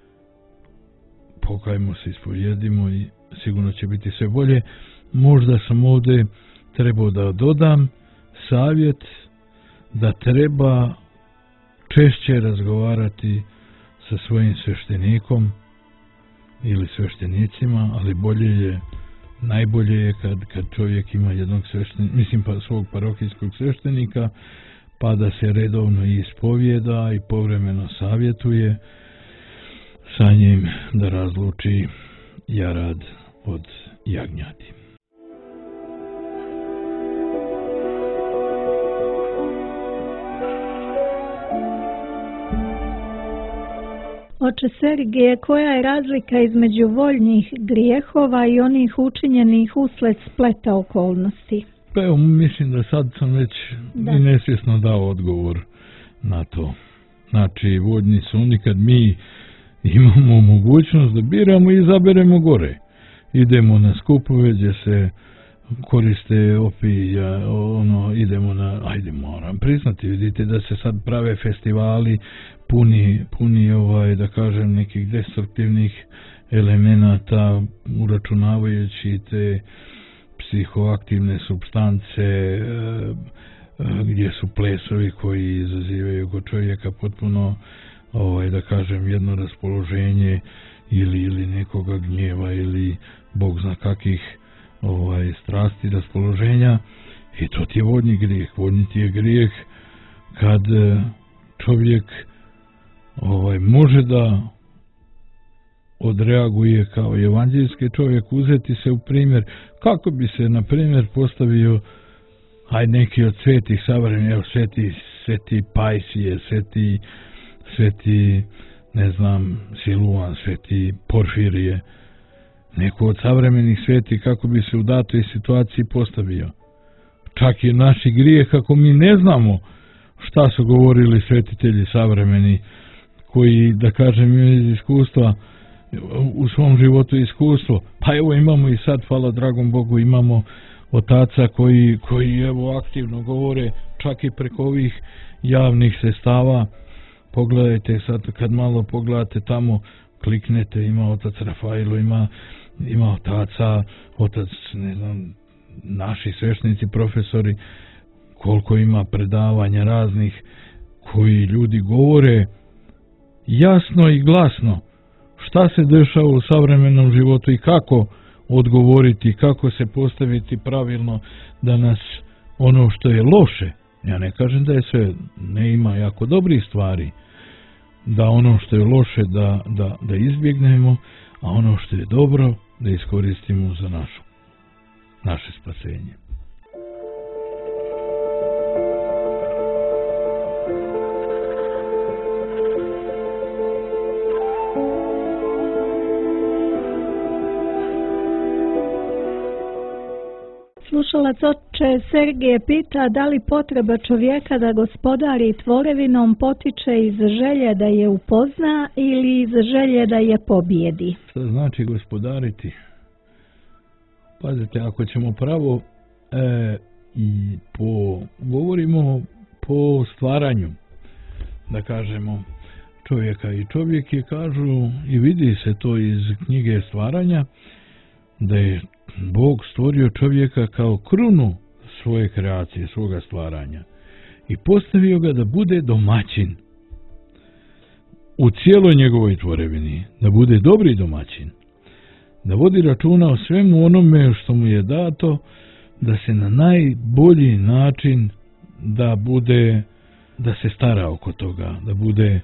pokajmo se, ispovjedimo i sigurno će biti sve bolje. Možda sam ovdje trebao da dodam savjet da treba češće razgovarati sa svojim sveštenikom ili sveštenicima, ali najbolje je kad čovjek ima jednog sveštenika, svog parohijskog sveštenika, pa da se redovno ispovjeda i povremeno savjetuje sa njim da razluči jarad od jagnjadi. Oče Sergije, koja je razlika između voljnih grijehova i onih učinjenih usled spleta okolnosti? Pa evo, mislim da sad sam već i nesvjesno dao odgovor na to. Znači, voljni su oni kad mi imamo mogućnost da biramo i izaberemo gore. Idemo na skupove gdje se koriste opija, idemo moram priznati, vidite da se sad prave festivali puni da kažem nekih destruktivnih elemenata, uračunavajući te psihoaktivne supstance, gdje su plesovi koji izazivaju kod čovjeka potpuno da kažem jedno raspoloženje ili nekoga gnjeva ili Bog zna kakih strasti, raspoloženja, i to ti je vodni grijeh. Vodni ti je grijeh kad čovjek može da odreaguje kao evanđeljski čovjek, uzeti se u primjer, kako bi se na primjer postavio neki od svetih savremenih, sveti Pajsije, sveti ne znam, Siluan, sveti Porfirije, neko od savremenih sveti, kako bi se u datoj situaciji postavio. Čak i naši grijeh, kako mi ne znamo šta su govorili svetitelji savremeni, koji, da kažem, imaju iz iskustva, u svom životu iskustvo. Pa evo imamo i sad, hvala dragom Bogu, imamo otaca koji evo aktivno govore, čak i preko ovih javnih sredstava. Pogledajte sad, kad malo pogledate tamo, kliknete, ima otac Rafailo, ima otac, ne znam, naši sveštenici, profesori, koliko ima predavanja raznih, koji ljudi govore jasno i glasno šta se dešava u savremenom životu i kako odgovoriti, kako se postaviti pravilno da nas ono što je loše, ja ne kažem da je sve, ne ima jako dobrih stvari, da ono što je loše da izbjegnemo, a ono što je dobro da iskoristimo za naše spasenje. Slušalac oče Sergije pita da li potreba čovjeka da gospodari tvorevinom potiče iz želje da je upozna ili iz želje da je pobjedi. Šta znači gospodariti? Pazite, ako ćemo pravo govorimo po stvaranju, da kažemo čovjeka, i čovjek je, kažu, i vidi se to iz knjige Stvaranja, da je Bog stvorio čovjeka kao krunu svoje kreacije, svoga stvaranja, i postavio ga da bude domaćin u cijeloj njegovoj tvorevini, da bude dobri domaćin, da vodi računa o svemu onome što mu je dato, da se na najbolji način da se stara oko toga, da bude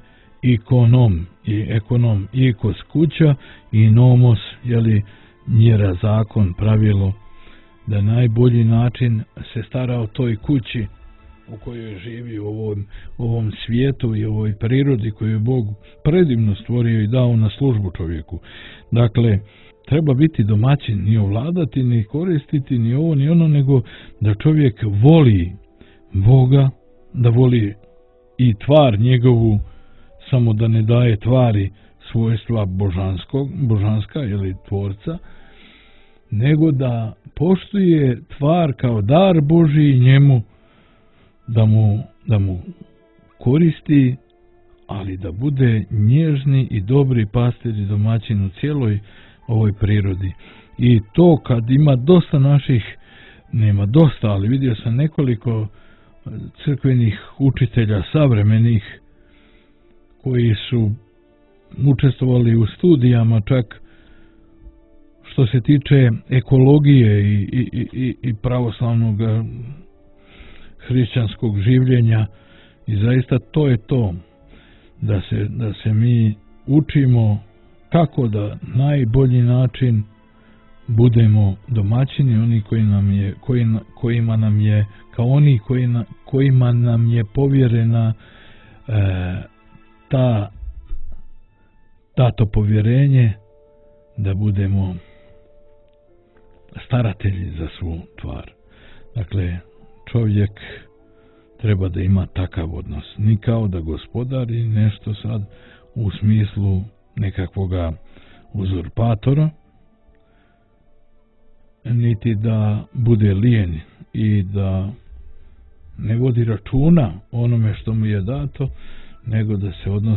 ekonom i kod kuća, i nomos, jeli, mjera, zakon, pravilo, da najbolji način se stara o toj kući u kojoj živi, u ovom svijetu i ovoj prirodi koju je Bog predivno stvorio i dao na službu čovjeku. Dakle, treba biti domaćin, ni ovladati, ni koristiti, ni ovo, ni ono, nego da čovjek voli Boga, da voli i tvar njegovu, samo da ne daje tvari svojstva božanska ili tvorca, nego da poštuje tvar kao dar Božji i njemu, da mu koristi, ali da bude nježni i dobri pastir i domaćin u cijeloj ovoj prirodi. I to kad ima dosta nema dosta, ali vidio sam nekoliko crkvenih učitelja savremenih koji su učestvovali u studijama, čak što se tiče ekologije i pravoslavnog hrišćanskog življenja, i zaista to je to, da se mi učimo kako da najbolji način budemo domaćini, oni kojima nam je, kao oni kojima nam je povjerena dato povjerenje da budemo staratelji za svu tvar. Dakle, čovjek treba da ima takav odnos, ni kao da gospodari nešto sad u smislu nekakvoga uzurpatora, niti da bude lijen i da ne vodi računa onome što mu je dato, nego da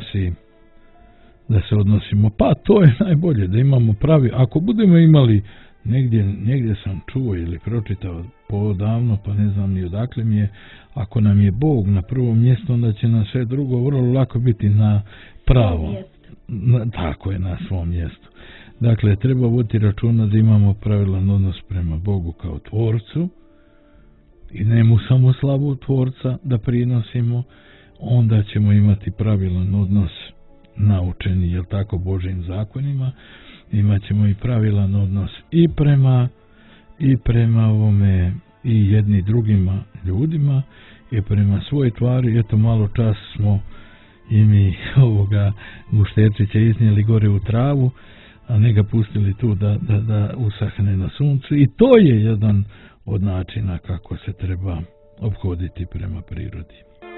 se odnosimo, pa to je najbolje, da imamo pravi. Ako budemo imali, negdje sam čuo ili pročitao podavno, pa ne znam ni odakle mi je, ako nam je Bog na prvom mjestu, onda će nam sve drugo vrlo lako biti na pravo. Tako je, na svom mjestu. Dakle, treba voditi računa da imamo pravilan odnos prema Bogu kao tvorcu i ne mu samo slavu tvorca da prinosimo, onda ćemo imati pravilan odnos naučeni, jel tako, Božjim zakonima, imat ćemo i pravilan odnos i prema ovome i jedni drugima ljudima i prema svojoj tvari. Eto, malo čas smo i mi ovoga gušterčića iznijeli gore u travu, a ne ga pustili tu da usahne na suncu, i to je jedan od načina kako se treba ophoditi prema prirodi.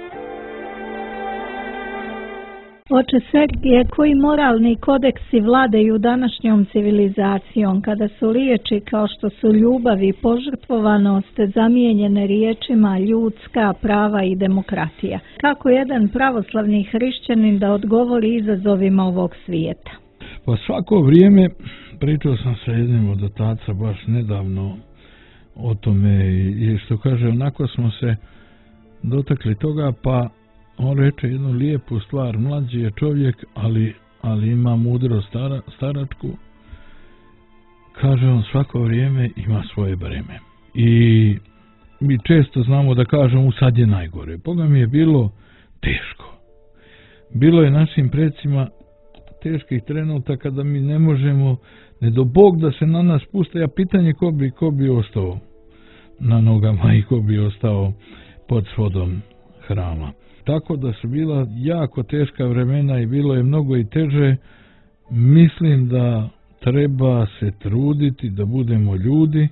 Oče Sergije, koji moralni kodeksi vladaju današnjom civilizacijom kada su riječi kao što su ljubav i požrtvovanost zamijenjene riječima ljudska prava i demokratija? Kako jedan pravoslavni hrišćanin da odgovori izazovima ovog svijeta? Pa svako vrijeme, pričao sam sa jednim od otaca baš nedavno o tome, i što kaže, onako smo se dotakli toga, pa on reče jednu lijepu stvar: mlađi je čovjek, ali ima mudro staračku, kaže on, svako vrijeme ima svoje breme. I mi često znamo da kažemo sad je najgore. Boga mi je bilo teško. Bilo je našim predsima teških trenutaka da mi ne možemo, ne do Bog da se na nas puste, a pitanje ko bi ostao na nogama i ko bi ostao pod svodom hrama. Tako da su bila jako teška vremena i bilo je mnogo i teže. Mislim da treba se truditi da budemo ljudi,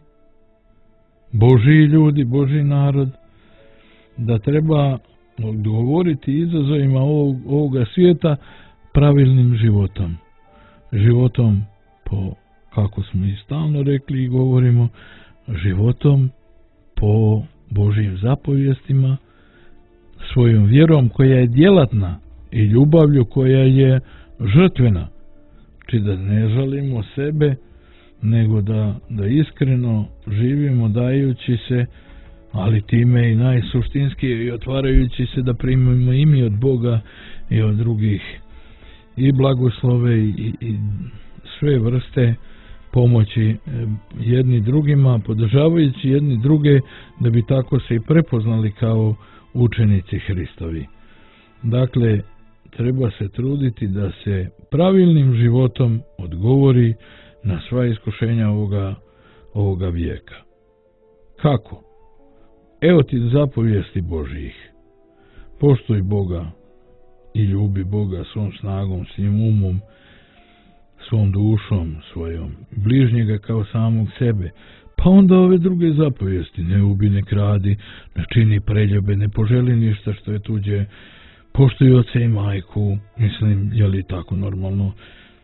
Božji ljudi, Božji narod, da treba odgovoriti izazovima ovoga svijeta pravilnim životom. Životom po, kako smo i stalno rekli i govorimo, životom po Božjim zapovjestima, svojom vjerom koja je djelatna i ljubavlju koja je žrtvena. Či da ne žalimo sebe, nego da iskreno živimo dajući se, ali time i najsuštinski i otvarajući se da primimo i mi od Boga i od drugih i blagoslove i sve vrste pomoći jedni drugima, podržavajući jedni druge, da bi tako se i prepoznali kao učenici Hristovi. Dakle, treba se truditi da se pravilnim životom odgovori na sva iskušenja ovoga vijeka. Kako? Evo ti zapovijesti Božjih. Poštuj Boga i ljubi Boga svom snagom, svim umom, svom dušom svojom, bližnjega kao samog sebe. Pa onda ove druge zapovijesti: ne ubi, ne kradi, ne čini preljube, ne poželi ništa što je tuđe, poštuj oca i majku. Mislim, je li tako normalno?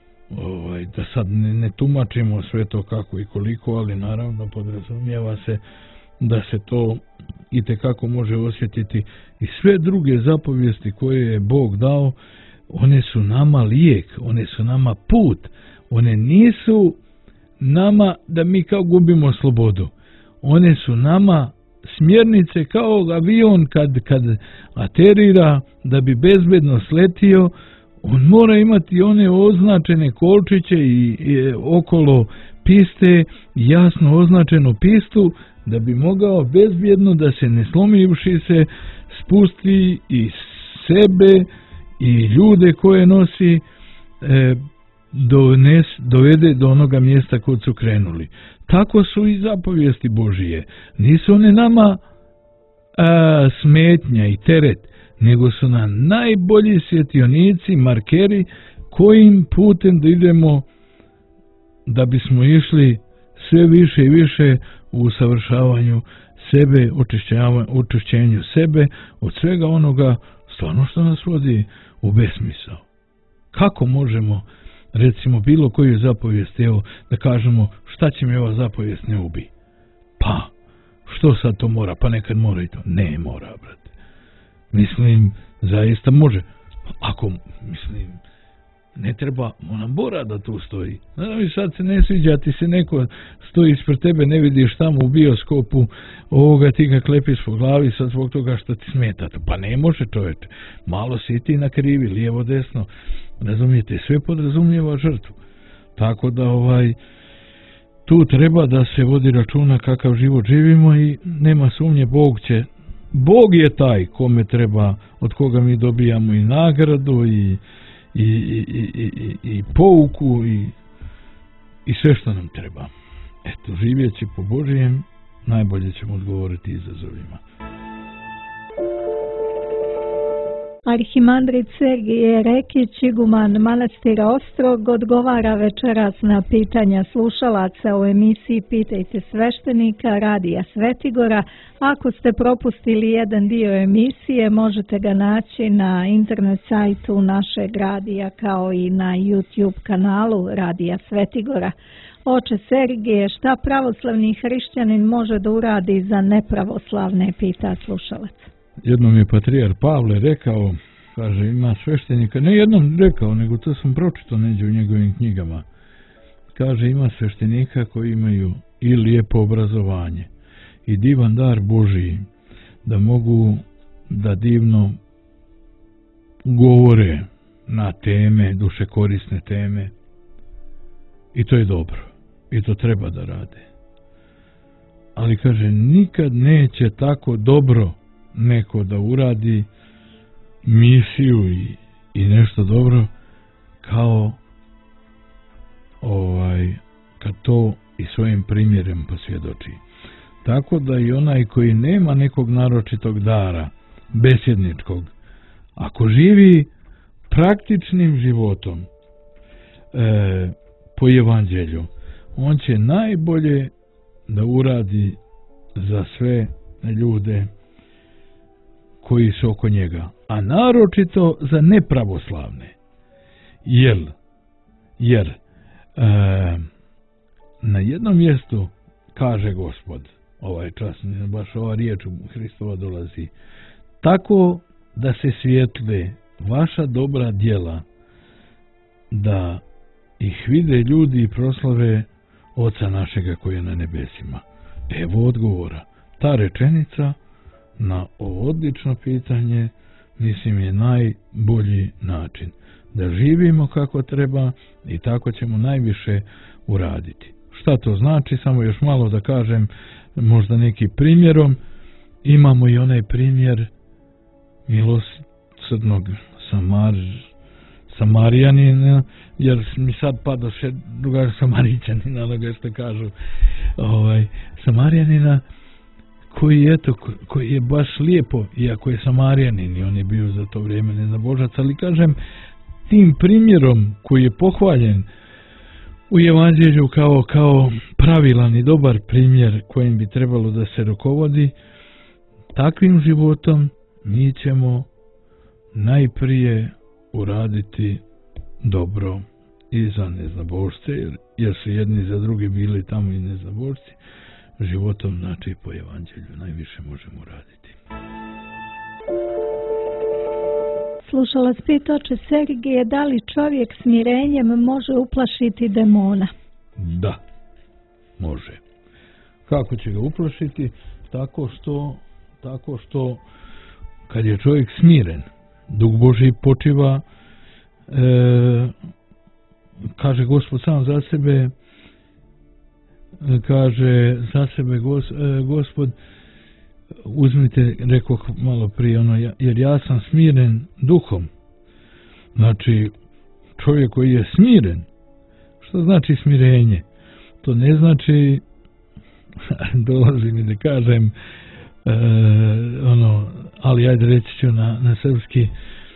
Da sad ne tumačimo sve to kako i koliko, ali naravno podrazumijeva se da se to itekako može osjetiti. I sve druge zapovijesti koje je Bog dao, one su nama lijek, one su nama put, one nisu nama da mi kao gubimo slobodu. One su nama smjernice kao avion kad aterira, da bi bezbedno sletio, on mora imati one označene kolčiće i okolo piste, jasno označenu pistu, da bi mogao bezbjedno, da se ne slomivši se, spusti i sebe i ljude koje nosi, dovede do onoga mjesta kod su krenuli. Tako su i zapovijesti Božije. Nisu one nama smetnja i teret, nego su nam najbolji svjetionici, markeri kojim putem da idemo, da bismo išli sve više i više u usavršavanju sebe, očišćenju sebe od svega onoga stvarno što nas vodi u besmisao. Kako možemo, recimo, bilo koju zapovijest, evo, da kažemo šta će mi ova zapovijest, ne ubi? Pa, što sad to mora? Pa nekad mora i to. Ne mora, brate. Mislim, zaista može. Ako, mislim, ne treba, ona mora da tu stoji. Naravno, sad se ne sviđa, ti se neko stoji ispred tebe, ne vidiš tamo u bioskopu, ovoga ti ga klepiš po glavi sad zbog toga što ti smeta. Pa ne može, čoveče. Malo si ti na krivi, lijevo, desno. Razumijete, sve podrazumijeva žrtvu. Tako da tu treba da se vodi računa kakav život živimo i nema sumnje, Bog je taj kome treba, od koga mi dobijamo i nagradu i pouku i sve što nam treba. Eto, živjeći po Božijem, najbolje ćemo odgovoriti izazovima. Arhimandrit Sergije Rekić, iguman manastira Ostrog, odgovara večeras na pitanja slušalaca u emisiji Pitajte sveštenika Radija Svetigora. Ako ste propustili jedan dio emisije, možete ga naći na internet sajtu našeg radija kao i na YouTube kanalu Radija Svetigora. Oče Sergije, šta pravoslavni hrišćanin može da uradi za nepravoslavne, pita slušalac. Jednom je patrijar Pavle rekao, kaže, ima sveštenika, ne jednom rekao, nego to sam pročitao neđe u njegovim knjigama. Kaže, ima sveštenika koji imaju i lijepo obrazovanje i divan dar Božiji, da mogu da divno govore na teme, duše korisne teme, i to je dobro. i to treba da rade. Ali kaže, nikad neće tako dobro neko da uradi misiju i nešto dobro kao kad to i svojim primjerem posvjedoči. Tako da i onaj koji nema nekog naročitog dara, besjedničkog, ako živi praktičnim životom po evanđelju, on će najbolje da uradi za sve ljude koji su oko njega, a naročito za nepravoslavne. Jer na jednom mjestu kaže Gospod, ovaj čas, baš ova riječ Hristova dolazi, tako da se svijetle vaša dobra djela, da ih vide ljudi i proslave Oca našega koji je na nebesima. Evo odgovora. Ta rečenica na ovo odlično pitanje, mislim, je najbolji način da živimo kako treba i tako ćemo najviše uraditi. Šta to znači? Samo još malo da kažem, možda neki primjerom. Imamo i onaj primjer milosrdnog Samarijanina, jer mi sad padoše druga Samarićanina, onoga što kažu, Samarijanina, koji je baš lijepo, iako je Samarijanin i on je bio za to vrijeme neznabožac, ali kažem, tim primjerom koji je pohvaljen u evanđelju kao pravilan i dobar primjer kojim bi trebalo da se rukovodi, takvim životom mi ćemo najprije uraditi dobro i za neznabožce, jer su jedni za drugi bili tamo i neznabožci. Životom, znači, po evanđelju najviše možemo uraditi. Slušalac pita, oče Sergije, da li čovjek smirenjem može uplašiti demona? Da, može. Kako će ga uplašiti? Tako što kad je čovjek smiren, Duh Božji počiva, kaže Gospod sam za sebe, Gospod, uzmite, rekoh malo prije, jer ja sam smiren duhom. Znači, čovjek koji je smiren, što znači smirenje? To ne znači, dolazi mi da kažem, ali ajde reći ću na srpski,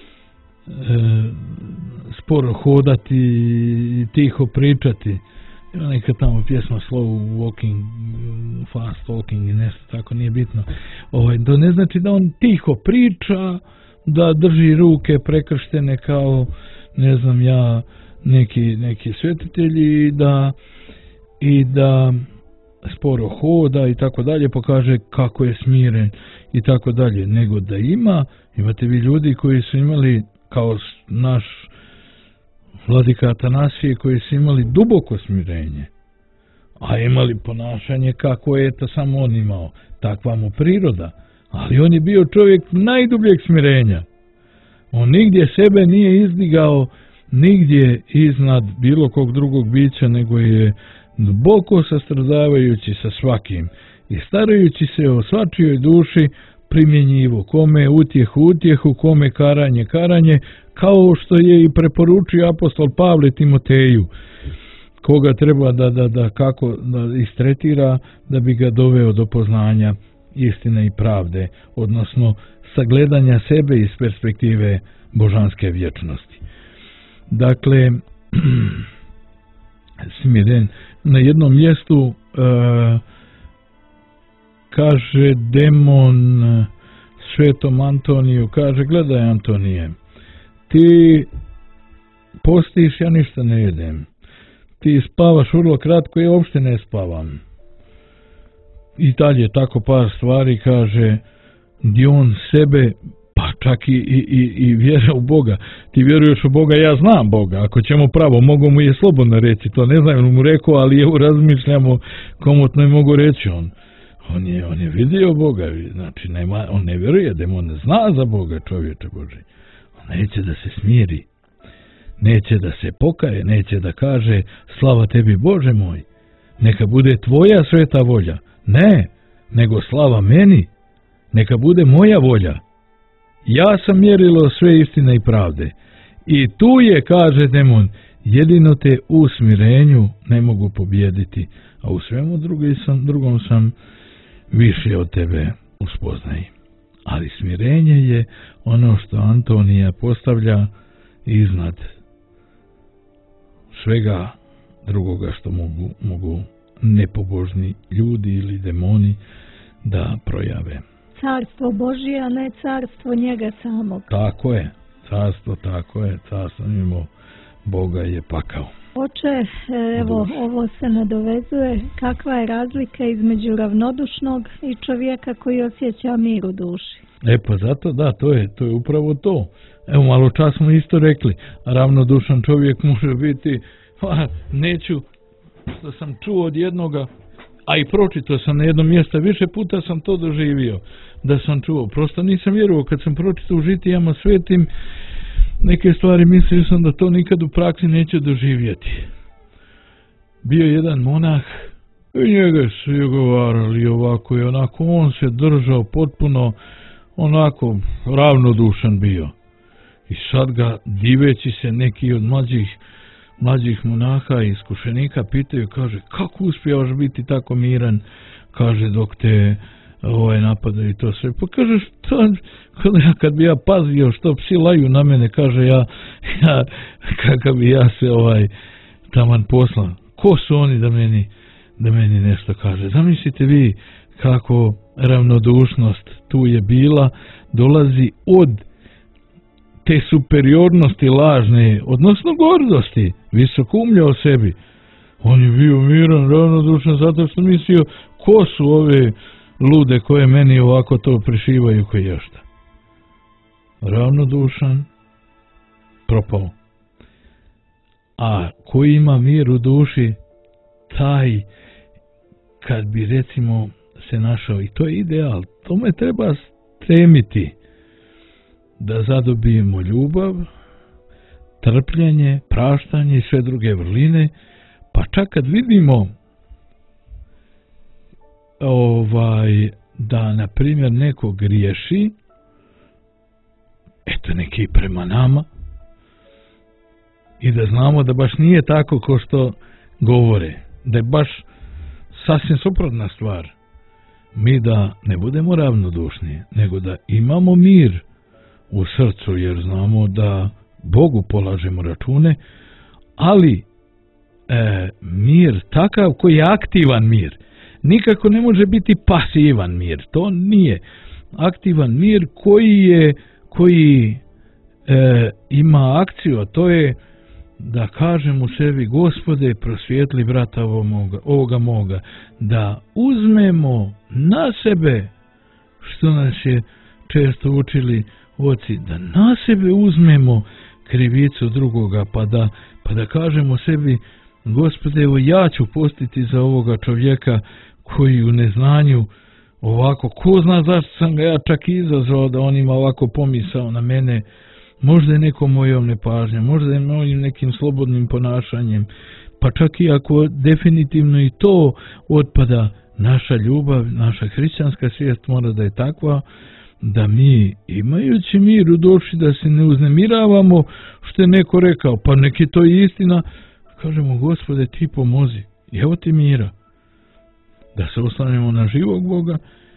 sporo hodati i tiho pričati. Ima neka tamo pjesma slow walking, fast talking i nešto tako, nije bitno. To ne znači da on tiho priča, da drži ruke prekrštene kao, ne znam ja, neki svetitelji i da sporo hoda i tako dalje, pokaže kako je smiren i tako dalje, nego da imate vi ljudi koji su imali, kao naš vladika Atanasije, koji su imali duboko smirenje, a imali ponašanje kako je to samo on imao, takva mu priroda, ali on je bio čovjek najdubljeg smirenja. On nigdje sebe nije izdigao, nigdje iznad bilo kog drugog bića, nego je duboko sastradavajući sa svakim i starajući se o svačijoj duši primjenjivo, kome utjehu, kome karanje, kao što je i preporučio apostol Pavle Timoteju, koga treba kako istretira da bi ga doveo do poznanja istine i pravde, odnosno sagledanja sebe iz perspektive božanske vječnosti. Dakle, smiren. Na jednom mjestu kaže demon svetom Antoniju, kaže, gledaj Antonije, ti postiš, ja ništa ne jedem, ti spavaš vrlo kratko, ja uopšte ne spavam. I dalje tako par stvari kaže, gdje on sebe, pa čak i vjera u Boga. Ti vjeruješ u Boga, ja znam Boga, ako ćemo pravo, mogu mu je slobodno reći, to ne znam mu rekao, ali evo razmišljamo, komotno je mogu reći on je vidio Boga, znači on ne vjeruje, demon zna za Boga, čovječe Boži. On neće da se smiri, neće da se pokaje, neće da kaže slava tebi Bože moj, neka bude tvoja sveta volja, ne, nego slava meni, neka bude moja volja. Ja sam mjerilo sve istine i pravde. I tu je, kaže demon, jedino te u smirenju ne mogu pobijediti, a u svemu drugom sam više od tebe u spoznaji. Ali smirenje je ono što Antonija postavlja iznad svega drugoga što mogu nepobožni ljudi ili demoni da projave. Carstvo Božije, a ne carstvo njega samog. Tako je, carstvo mimo Boga je pakao. Oče, evo, ovo se nadovezuje. Kakva je razlika između ravnodušnog i čovjeka koji osjeća mir u duši? Pa zato da, to je upravo to. Evo, malo čas smo isto rekli, ravnodušan čovjek može biti, neću, što sam čuo od jednoga, a i pročitao sam na jednom mjestu, više puta sam to doživio, da sam čuo. Prosto nisam vjerovao, kad sam pročitao u Žitijama svetim, neke stvari mislio sam da to nikad u praksi neće doživjeti. Bio jedan monah i njega su govarali ovako i onako, on se držao potpuno onako ravnodušan bio. I sad ga, diveći se, neki od mlađih monaha i iskušenika pitaju, kaže, kako uspijevaš biti tako miran, kaže, dok te napadaju i to sve. Pa kaže, kad bi ja pazio što psi laju na mene, kaže, kakav bi ja se taman poslan. Ko su oni da meni nešto kaže? Zamislite vi kako ravnodušnost tu je bila, dolazi od te superiornosti lažne, odnosno gordosti, visokoumlja o sebi. On je bio miran, ravnodušan, zato što mislio, ko su ove lude koje meni ovako to prišivaju koji jašta. Ravnodušan, propao. A koji ima mir u duši, taj, kad bi recimo se našao, i to je ideal, tome treba stremiti, da zadobijemo ljubav, trpljenje, praštanje i sve druge vrline, pa čak kad vidimo da, na primjer, neko griješi, eto neki prema nama, i da znamo da baš nije tako ko što govore, da je baš sasvim suprotna stvar, mi da ne budemo ravnodušni, nego da imamo mir u srcu, jer znamo da Bogu polažemo račune, ali mir takav koji je aktivan mir, nikako ne može biti pasivan mir, to nije. Aktivan mir koji ima akciju, a to je da kažem u sebi, Gospode, prosvijetli brata ovoga moga, da uzmemo na sebe, što nas je često učili oci, da na sebe uzmemo krivicu drugoga, pa da kažemo sebi, Gospode, evo ja ću postiti za ovoga čovjeka koji u neznanju ovako, ko zna zašto sam ga ja čak izazvao da on ima ovako pomisao na mene, možda je nekom mojom nepažnjom, možda je mojim nekim slobodnim ponašanjem, pa čak i ako definitivno i to otpada, naša ljubav, naša hrišćanska svijest mora da je takva, da mi, imajući mir u duši, da se ne uznemiravamo što je neko rekao, pa neki to je istina, kažemo, Gospode, ti pomozi, evo ti mira, da se oslanjamo na živog Boga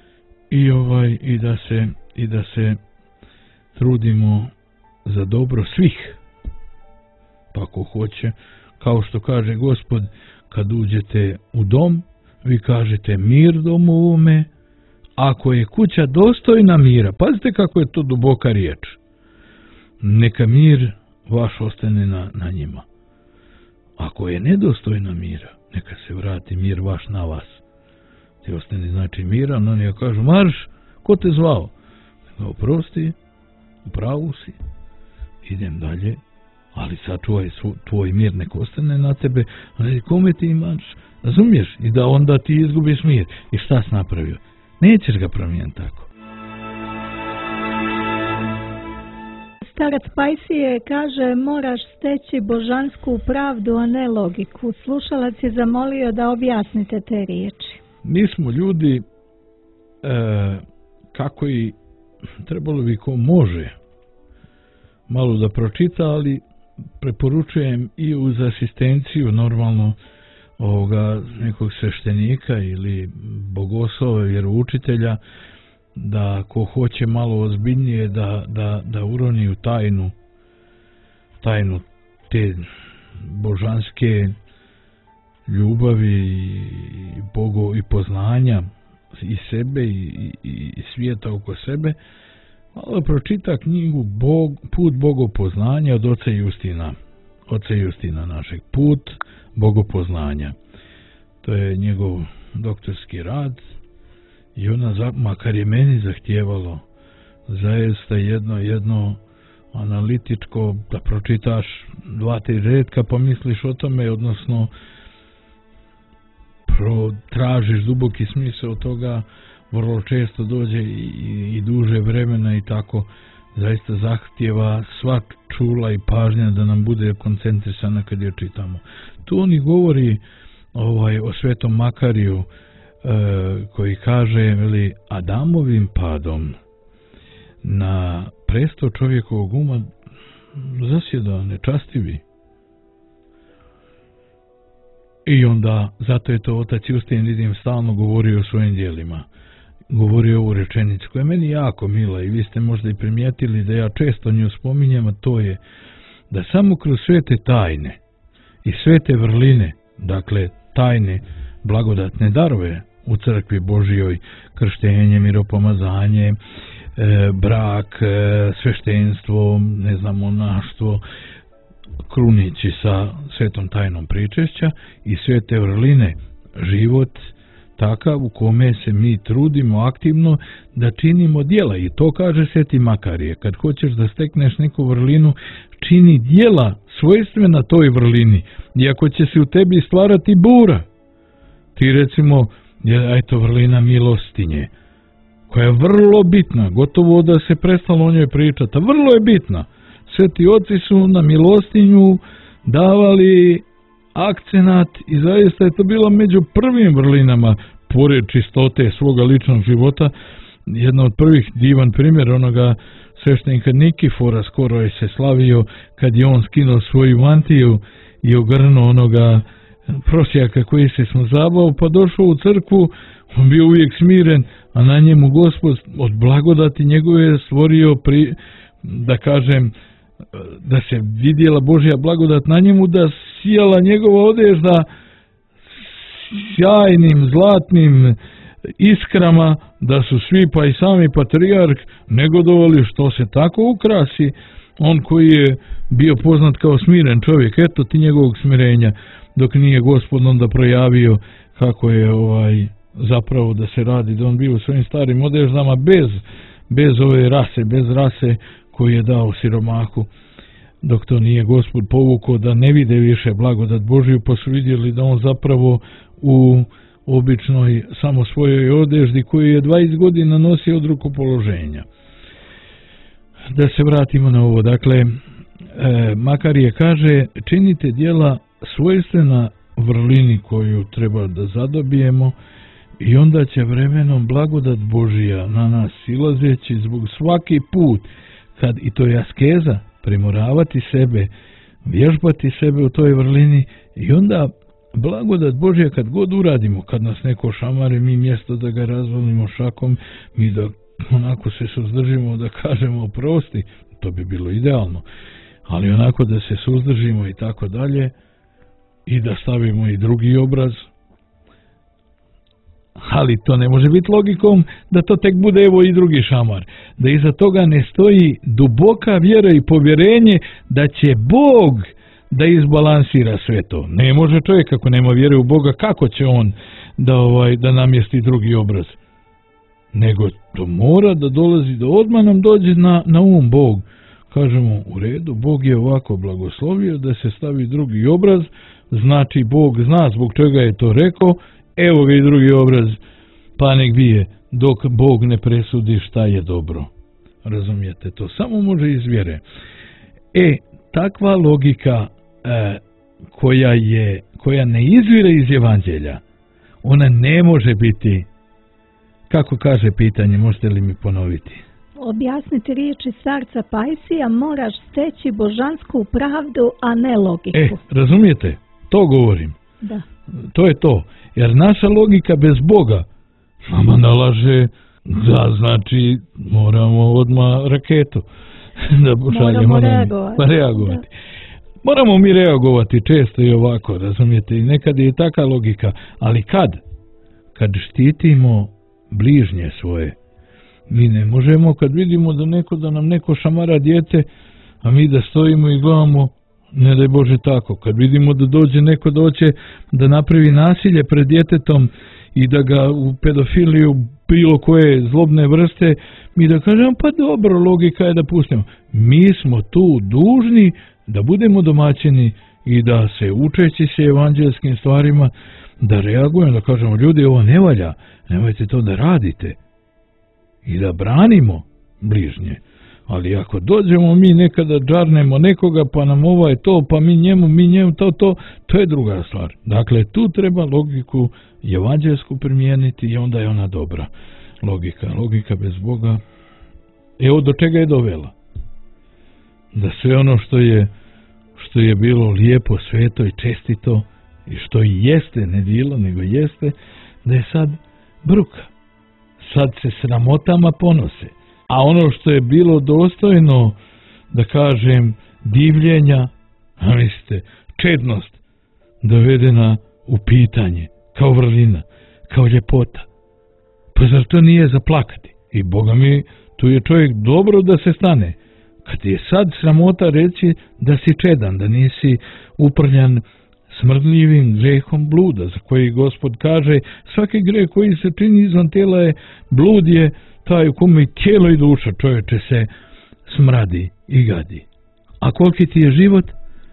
i da se trudimo za dobro svih. Pa ako hoće, kao što kaže Gospod, kad uđete u dom, vi kažete mir domu ovome, ako je kuća dostojna mira, pazite kako je to duboka riječ, neka mir vaš ostane na njima. Ako je nedostojna mira, neka se vrati mir vaš na vas. Ti ostane znači miran, oni kažu, marš, ko te zvao? Oprosti, u pravu si, idem dalje, ali sačuvaj tvoj mir, nek ostane na tebe, ali kome ti imaš, razumiješ? I da onda ti izgubiš mir. I šta si napravio? Nećeš ga promijeniti tako. starac Pajsije kaže moraš steći božansku pravdu, a ne logiku. Slušalac je zamolio da objasnite te riječi. Mi smo ljudi kako i trebalo bi ko može malo da pročita, ali preporučujem i uz asistenciju normalno ovoga nekog sveštenika ili bogoslova, vjeroučitelja, da ko hoće malo ozbiljnije da uroni u tajnu te božanske ljubavi i poznanja i sebe i svijeta oko sebe, malo pročita knjigu Put bogopoznanja od oca Justina našeg. Put bogopoznanja. To je njegov doktorski rad i ona, makar je meni zahtijevalo zaista jedno analitičko, da pročitaš 2-3 retka pa misliš o tome, odnosno tražiš duboki smisao toga, vrlo često dođe i duže vremena i tako, zaista zahtijeva sva čula i pažnja da nam bude koncentrisana kad je čitamo. Tu oni govori o svetom Makariju, koji kaže, Adamovim padom na presto čovjekovog uma zasjeda nečastivi. I onda, zato je to otac Justin, vidim, stalno govorio o svojim djelima. Govorio ovu rečenicu koja je meni jako mila i vi ste možda i primijetili da ja često nju spominjem, a to je da samo kroz svete tajne i svete vrline, dakle tajne blagodatne darove u crkvi Božijoj, krštenje, miropomazanje, brak, sveštenstvo, monaštvo, krunići sa svetom tajnom pričešća i svete vrline, život takav u kome se mi trudimo aktivno da činimo djela. I to kaže sveti Makarije. Kad hoćeš da stekneš neku vrlinu, čini djela svojstvena toj vrlini. Iako će se u tebi stvarati bura. Ti recimo, vrlina milostinje, koja je vrlo bitna, gotovo da se prestalo o njoj pričati, a vrlo je bitna. Sveti oci su na milostinju davali akcenat i zaista je to bila među prvim vrlinama, pored čistote svoga ličnog života. Jedna od prvih, divan primjer onoga sveštenika Nikifora, skoro je se slavio kad je on skinuo svoju mantiju i ogrnuo onoga prosjaka koji se smrzavao, pa došao u crkvu, on bio uvijek smiren, a na njemu Gospod od blagodati njegove je stvorio, da se vidjela Božja blagodat na njemu, da sijala njegova odežda sjajnim zlatnim iskrama, da su svi, pa i sami patrijarh, negodovali što se tako ukrasi on koji je bio poznat kao smiren čovjek. Eto ti njegovog smirenja, dok nije Gospod onda projavio kako je zapravo da se radi, da on bio u svojim starim odeždama bez ove rase, bez rase koju je dao siromahu, dok to nije Gospod povukao da ne vide više blagodat Božju, pa su vidjeli da on zapravo u običnoj samo svojoj odeždi koju je 20 godina nosio od rukopoloženja. Da se vratimo na ovo, dakle, Makarije kaže, činite djela svojstvena vrlini koju treba da zadobijemo i onda će vremenom blagodat Božija na nas silazeći zbog svaki put, kad i to je askeza, primoravati sebe, vježbati sebe u toj vrlini i onda blagodat Božja kad god uradimo, kad nas neko šamari, mi mjesto da ga razvolimo šakom, mi da onako se suzdržimo da kažemo oprosti, to bi bilo idealno, ali onako da se suzdržimo i tako dalje i da stavimo i drugi obraz, ali to ne može biti logikom da to tek bude evo i drugi šamar, da iza toga ne stoji duboka vjera i povjerenje da će Bog da izbalansira sve to. Ne može čovjek ako nema vjere u Boga, kako će on da namjesti drugi obraz? Nego to mora da dolazi, da odmah nam dođe na um Bog. Kažemo, u redu, Bog je ovako blagoslovio da se stavi drugi obraz, znači Bog zna zbog čega je to rekao, evo ga i drugi obraz, pa nek bije, dok Bog ne presudi šta je dobro. razumijete, to samo može iz vjere. Takva logika koja ne izvire iz evanđelja, ona ne može biti, kako kaže pitanje, možete li mi ponoviti? Objasniti riječi starca Pajsija, moraš steći božansku pravdu, a ne logiku. Razumijete? To govorim. Da. To je to. Jer naša logika bez Boga nama nalaže da, znači, moramo odmah raketu da pošaljemo. Moramo reagovati. Moramo mi reagovati često i ovako, razumijete? I nekad je taka logika. Ali kad štitimo bližnje svoje, mi ne možemo, kad vidimo da nam neko šamara dijete, a mi da stojimo i gledamo, ne daj Bože tako. Kad vidimo da dođe neko doće da napravi nasilje pred djetetom i da ga u pedofiliju bilo koje zlobne vrste, mi da kažemo, pa dobro, logika je da pustimo. Mi smo tu dužni da budemo domaćini i da se, učeći se evanđelskim stvarima, da reagujemo, da kažemo, ljudi, ovo ne valja, nemojte to da radite. I da branimo bližnje. Ali ako dođemo mi nekada džarnemo nekoga, pa nam ovaj to, pa mi njemu to je druga stvar. Dakle, tu treba logiku evanđelsku primijeniti i onda je ona dobra. Logika bez Boga. Evo do čega je dovela. Da sve ono što je bilo lijepo, sveto i čestito i što i jeste, ne bilo, nego jeste, da je sad bruka. Sad se sramotama ponose. A ono što je bilo dostojno, da kažem, divljenja, a mislite, čednost dovedena u pitanje, kao vrlina, kao ljepota. Pa zar to nije za plakati? I Boga mi, tu je čovjek dobro da se stane. Kad je sad sramota reći da si čedan, da nisi uprljan smrdljivim grehom bluda, za koji Gospod kaže, svaki greh koji se čini izvan tijela je blud, je taj u kome i tijelo i duša, čovječe, se smradi i gadi. A koliki ti je život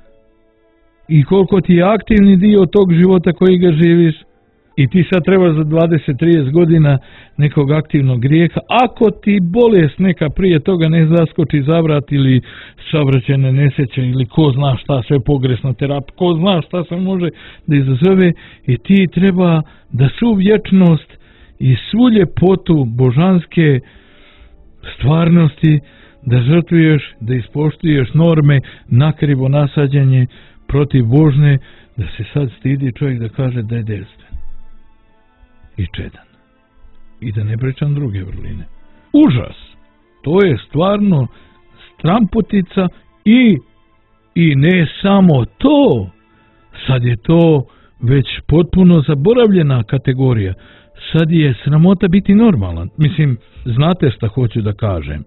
i koliko ti je aktivni dio tog života koji ga živiš, i ti sad treba za 20-30 godina nekog aktivnog grijeha, ako ti bolest neka prije toga ne zaskoči za vrat ili saobraćajne nesreće ili ko zna šta, sve pogresna terapija, ko zna šta se može da izazove, i ti treba da svu vječnost i svu ljepotu božanske stvarnosti da žrtvuješ, da ispoštuješ norme, nakrivo nasađenje protiv Božne, da se sad stidi čovjek da kaže da je devstven i čedan. I da ne pričam druge vrline. Užas! To je stvarno stramputica i ne samo to. Sad je to već potpuno zaboravljena kategorija. Sad je sramota biti normalan. Mislim, znate šta hoću da kažem.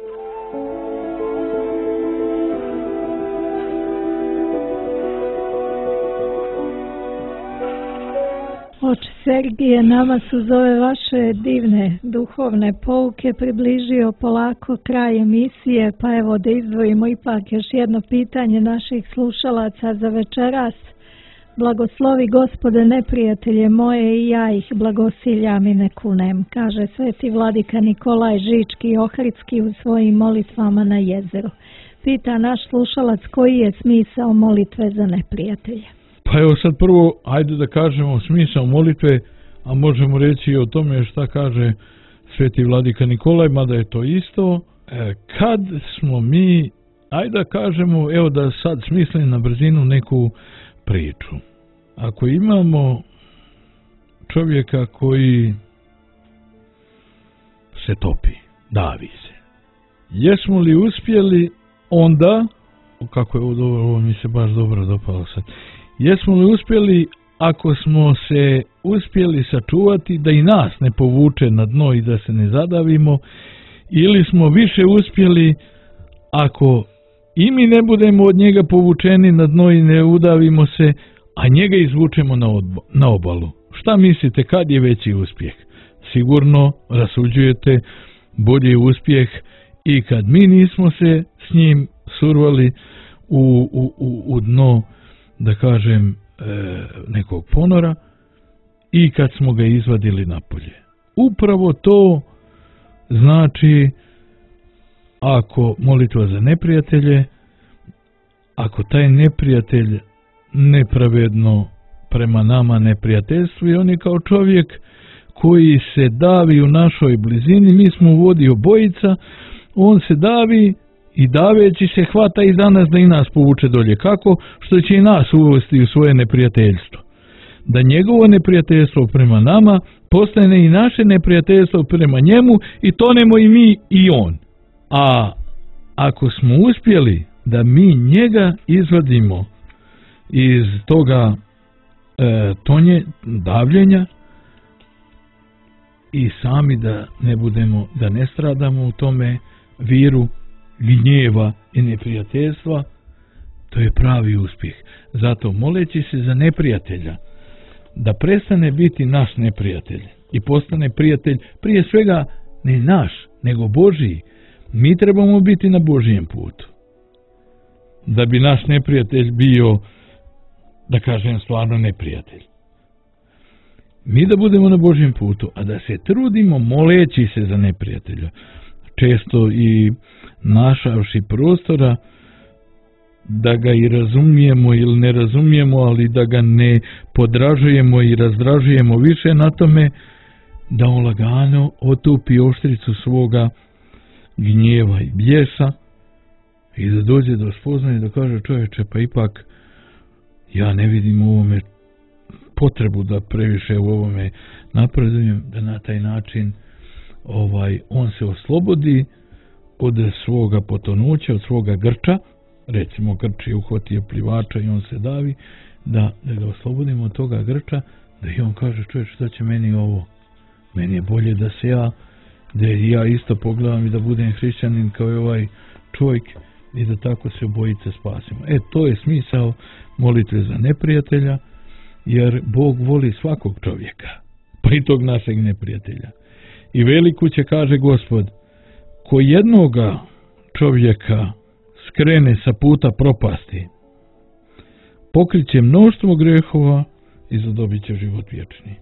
Oče Sergije, nama su uz ove vaše divne duhovne pouke približio polako kraj emisije, pa evo da izdvojimo ipak još jedno pitanje naših slušalaca za večeras. Blagoslovi Gospode neprijatelje moje i ja ih blagosiljam i ne kunem, kaže sveti vladika Nikolaj Žički Ohridski u svojim molitvama na jezeru. Pita naš slušalac koji je smisao molitve za neprijatelje. Pa evo sad prvo, ajde da kažemo smisao molitve, a možemo reći i o tome šta kaže sveti vladika Nikolaj, mada je to isto. Kad smo mi, ajde da kažemo, evo da sad smislim na brzinu neku priču. Ako imamo čovjeka koji se topi, davi se, jesmo li uspjeli onda, kako je ovo mi se baš dobro dopalo sad, jesmo li uspjeli ako smo se uspjeli sačuvati da i nas ne povuče na dno i da se ne zadavimo, ili smo više uspjeli ako i mi ne budemo od njega povučeni na dno i ne udavimo se, a njega izvučemo na obalu. Šta mislite, kad je veći uspjeh? Sigurno rasuđujete, bolji je uspjeh i kad mi nismo se s njim survali u dno, da kažem, nekog ponora, i kad smo ga izvadili napolje. Upravo to znači ako molitva za neprijatelje, ako taj neprijatelj nepravedno prema nama neprijateljstvuje, on je kao čovjek koji se davi u našoj blizini, mi smo u vodi obojica, on se davi i daveći se hvata i za nas da i nas povuče dolje. Kako? Što će i nas uvesti u svoje neprijateljstvo. Da njegovo neprijateljstvo prema nama postane i naše neprijateljstvo prema njemu i tonemo i mi i on. A ako smo uspjeli da mi njega izvadimo iz toga davljenja i sami da ne budemo, da ne stradamo u tome viru gnjeva i neprijateljstva, to je pravi uspjeh. Zato moleći se za neprijatelja, da prestane biti naš neprijatelj i postane prijatelj prije svega ne naš, nego Božiji. Mi trebamo biti na Božijem putu. Da bi naš neprijatelj bio, da kažem, stvarno neprijatelj. Mi da budemo na Božijem putu, a da se trudimo moleći se za neprijatelja. Često i našavši prostora da ga i razumijemo ili ne razumijemo, ali da ga ne podražujemo i razdražujemo više na tome, da on lagano otupi oštricu svoga gnjeva i bijesa i da dođe do spoznaje da kaže: čovječe, pa ipak ja ne vidim u ovome potrebu da previše u ovome napredujem, da na taj način on se oslobodi od svoga potonuća, od svoga grča, recimo grč je uhvatio plivača i on se davi, da ga oslobodimo od toga grča, da i on kaže: čovječ, šta će meni ovo? Meni je bolje da se ja isto pogledam i da budem hrišćanin kao i ovaj čovjek i da tako se obojice spasimo. To je smisao molitve za neprijatelja, jer Bog voli svakog čovjeka, pa i tog našeg neprijatelja. I veliku će, kaže Gospod, ko jednoga čovjeka skrene sa puta propasti, pokriće mnoštvo grehova i zadobit će život vječni.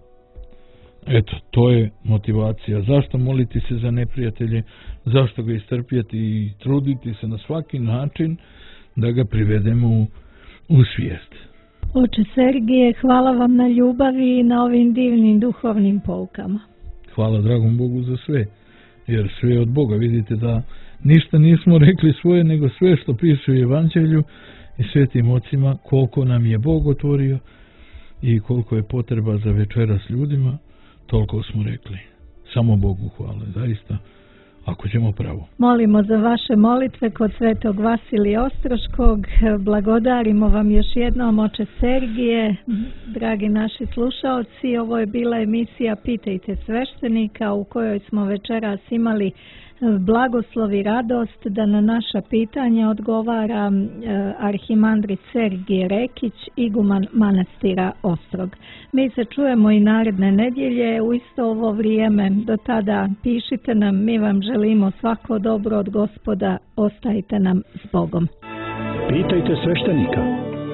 To je motivacija. Zašto moliti se za neprijatelje, zašto ga istrpjeti i truditi se na svaki način da ga privedemo u svijest. Oče Sergije, hvala vam na ljubavi i na ovim divnim duhovnim poukama. Hvala dragom Bogu za sve, jer sve je od Boga. Vidite da ništa nismo rekli svoje, nego sve što piše u Evanđelju i svetim ocima, koliko nam je Bog otvorio i koliko je potreba za večeras ljudima, toliko smo rekli. Samo Bogu hvala, zaista, ako ćemo pravo. Molimo za vaše molitve kod svetog Vasilija Ostroškog. Blagodarimo vam još jednom, oče Sergije. Dragi naši slušaoci, ovo je bila emisija Pitajte sveštenika, u kojoj smo večeras imali blagoslov i radost da na naša pitanja odgovara arhimandrit Sergije Rekić, iguman manastira Ostrog. Mi se čujemo i naredne nedjelje u isto ovo vrijeme. Do tada pišite nam, mi vam želimo svako dobro od Gospoda, ostajte nam s Bogom. Pitajte sveštenika.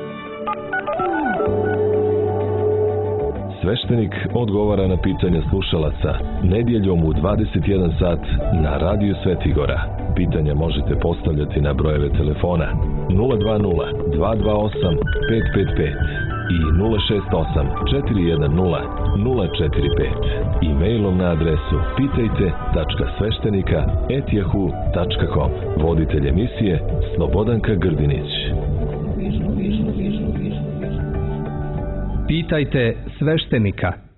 Sveštenik odgovara na pitanja slušalaca nedjeljom u 21 sat na radiju Svetigora. Pitanja možete postavljati na brojeve telefona 020 228 555 i 068 410 045 i mailom na adresu pitajte.sveštenika@yahoo.com. Voditelj emisije Slobodanka Grdinić. Pitajte sveštenika.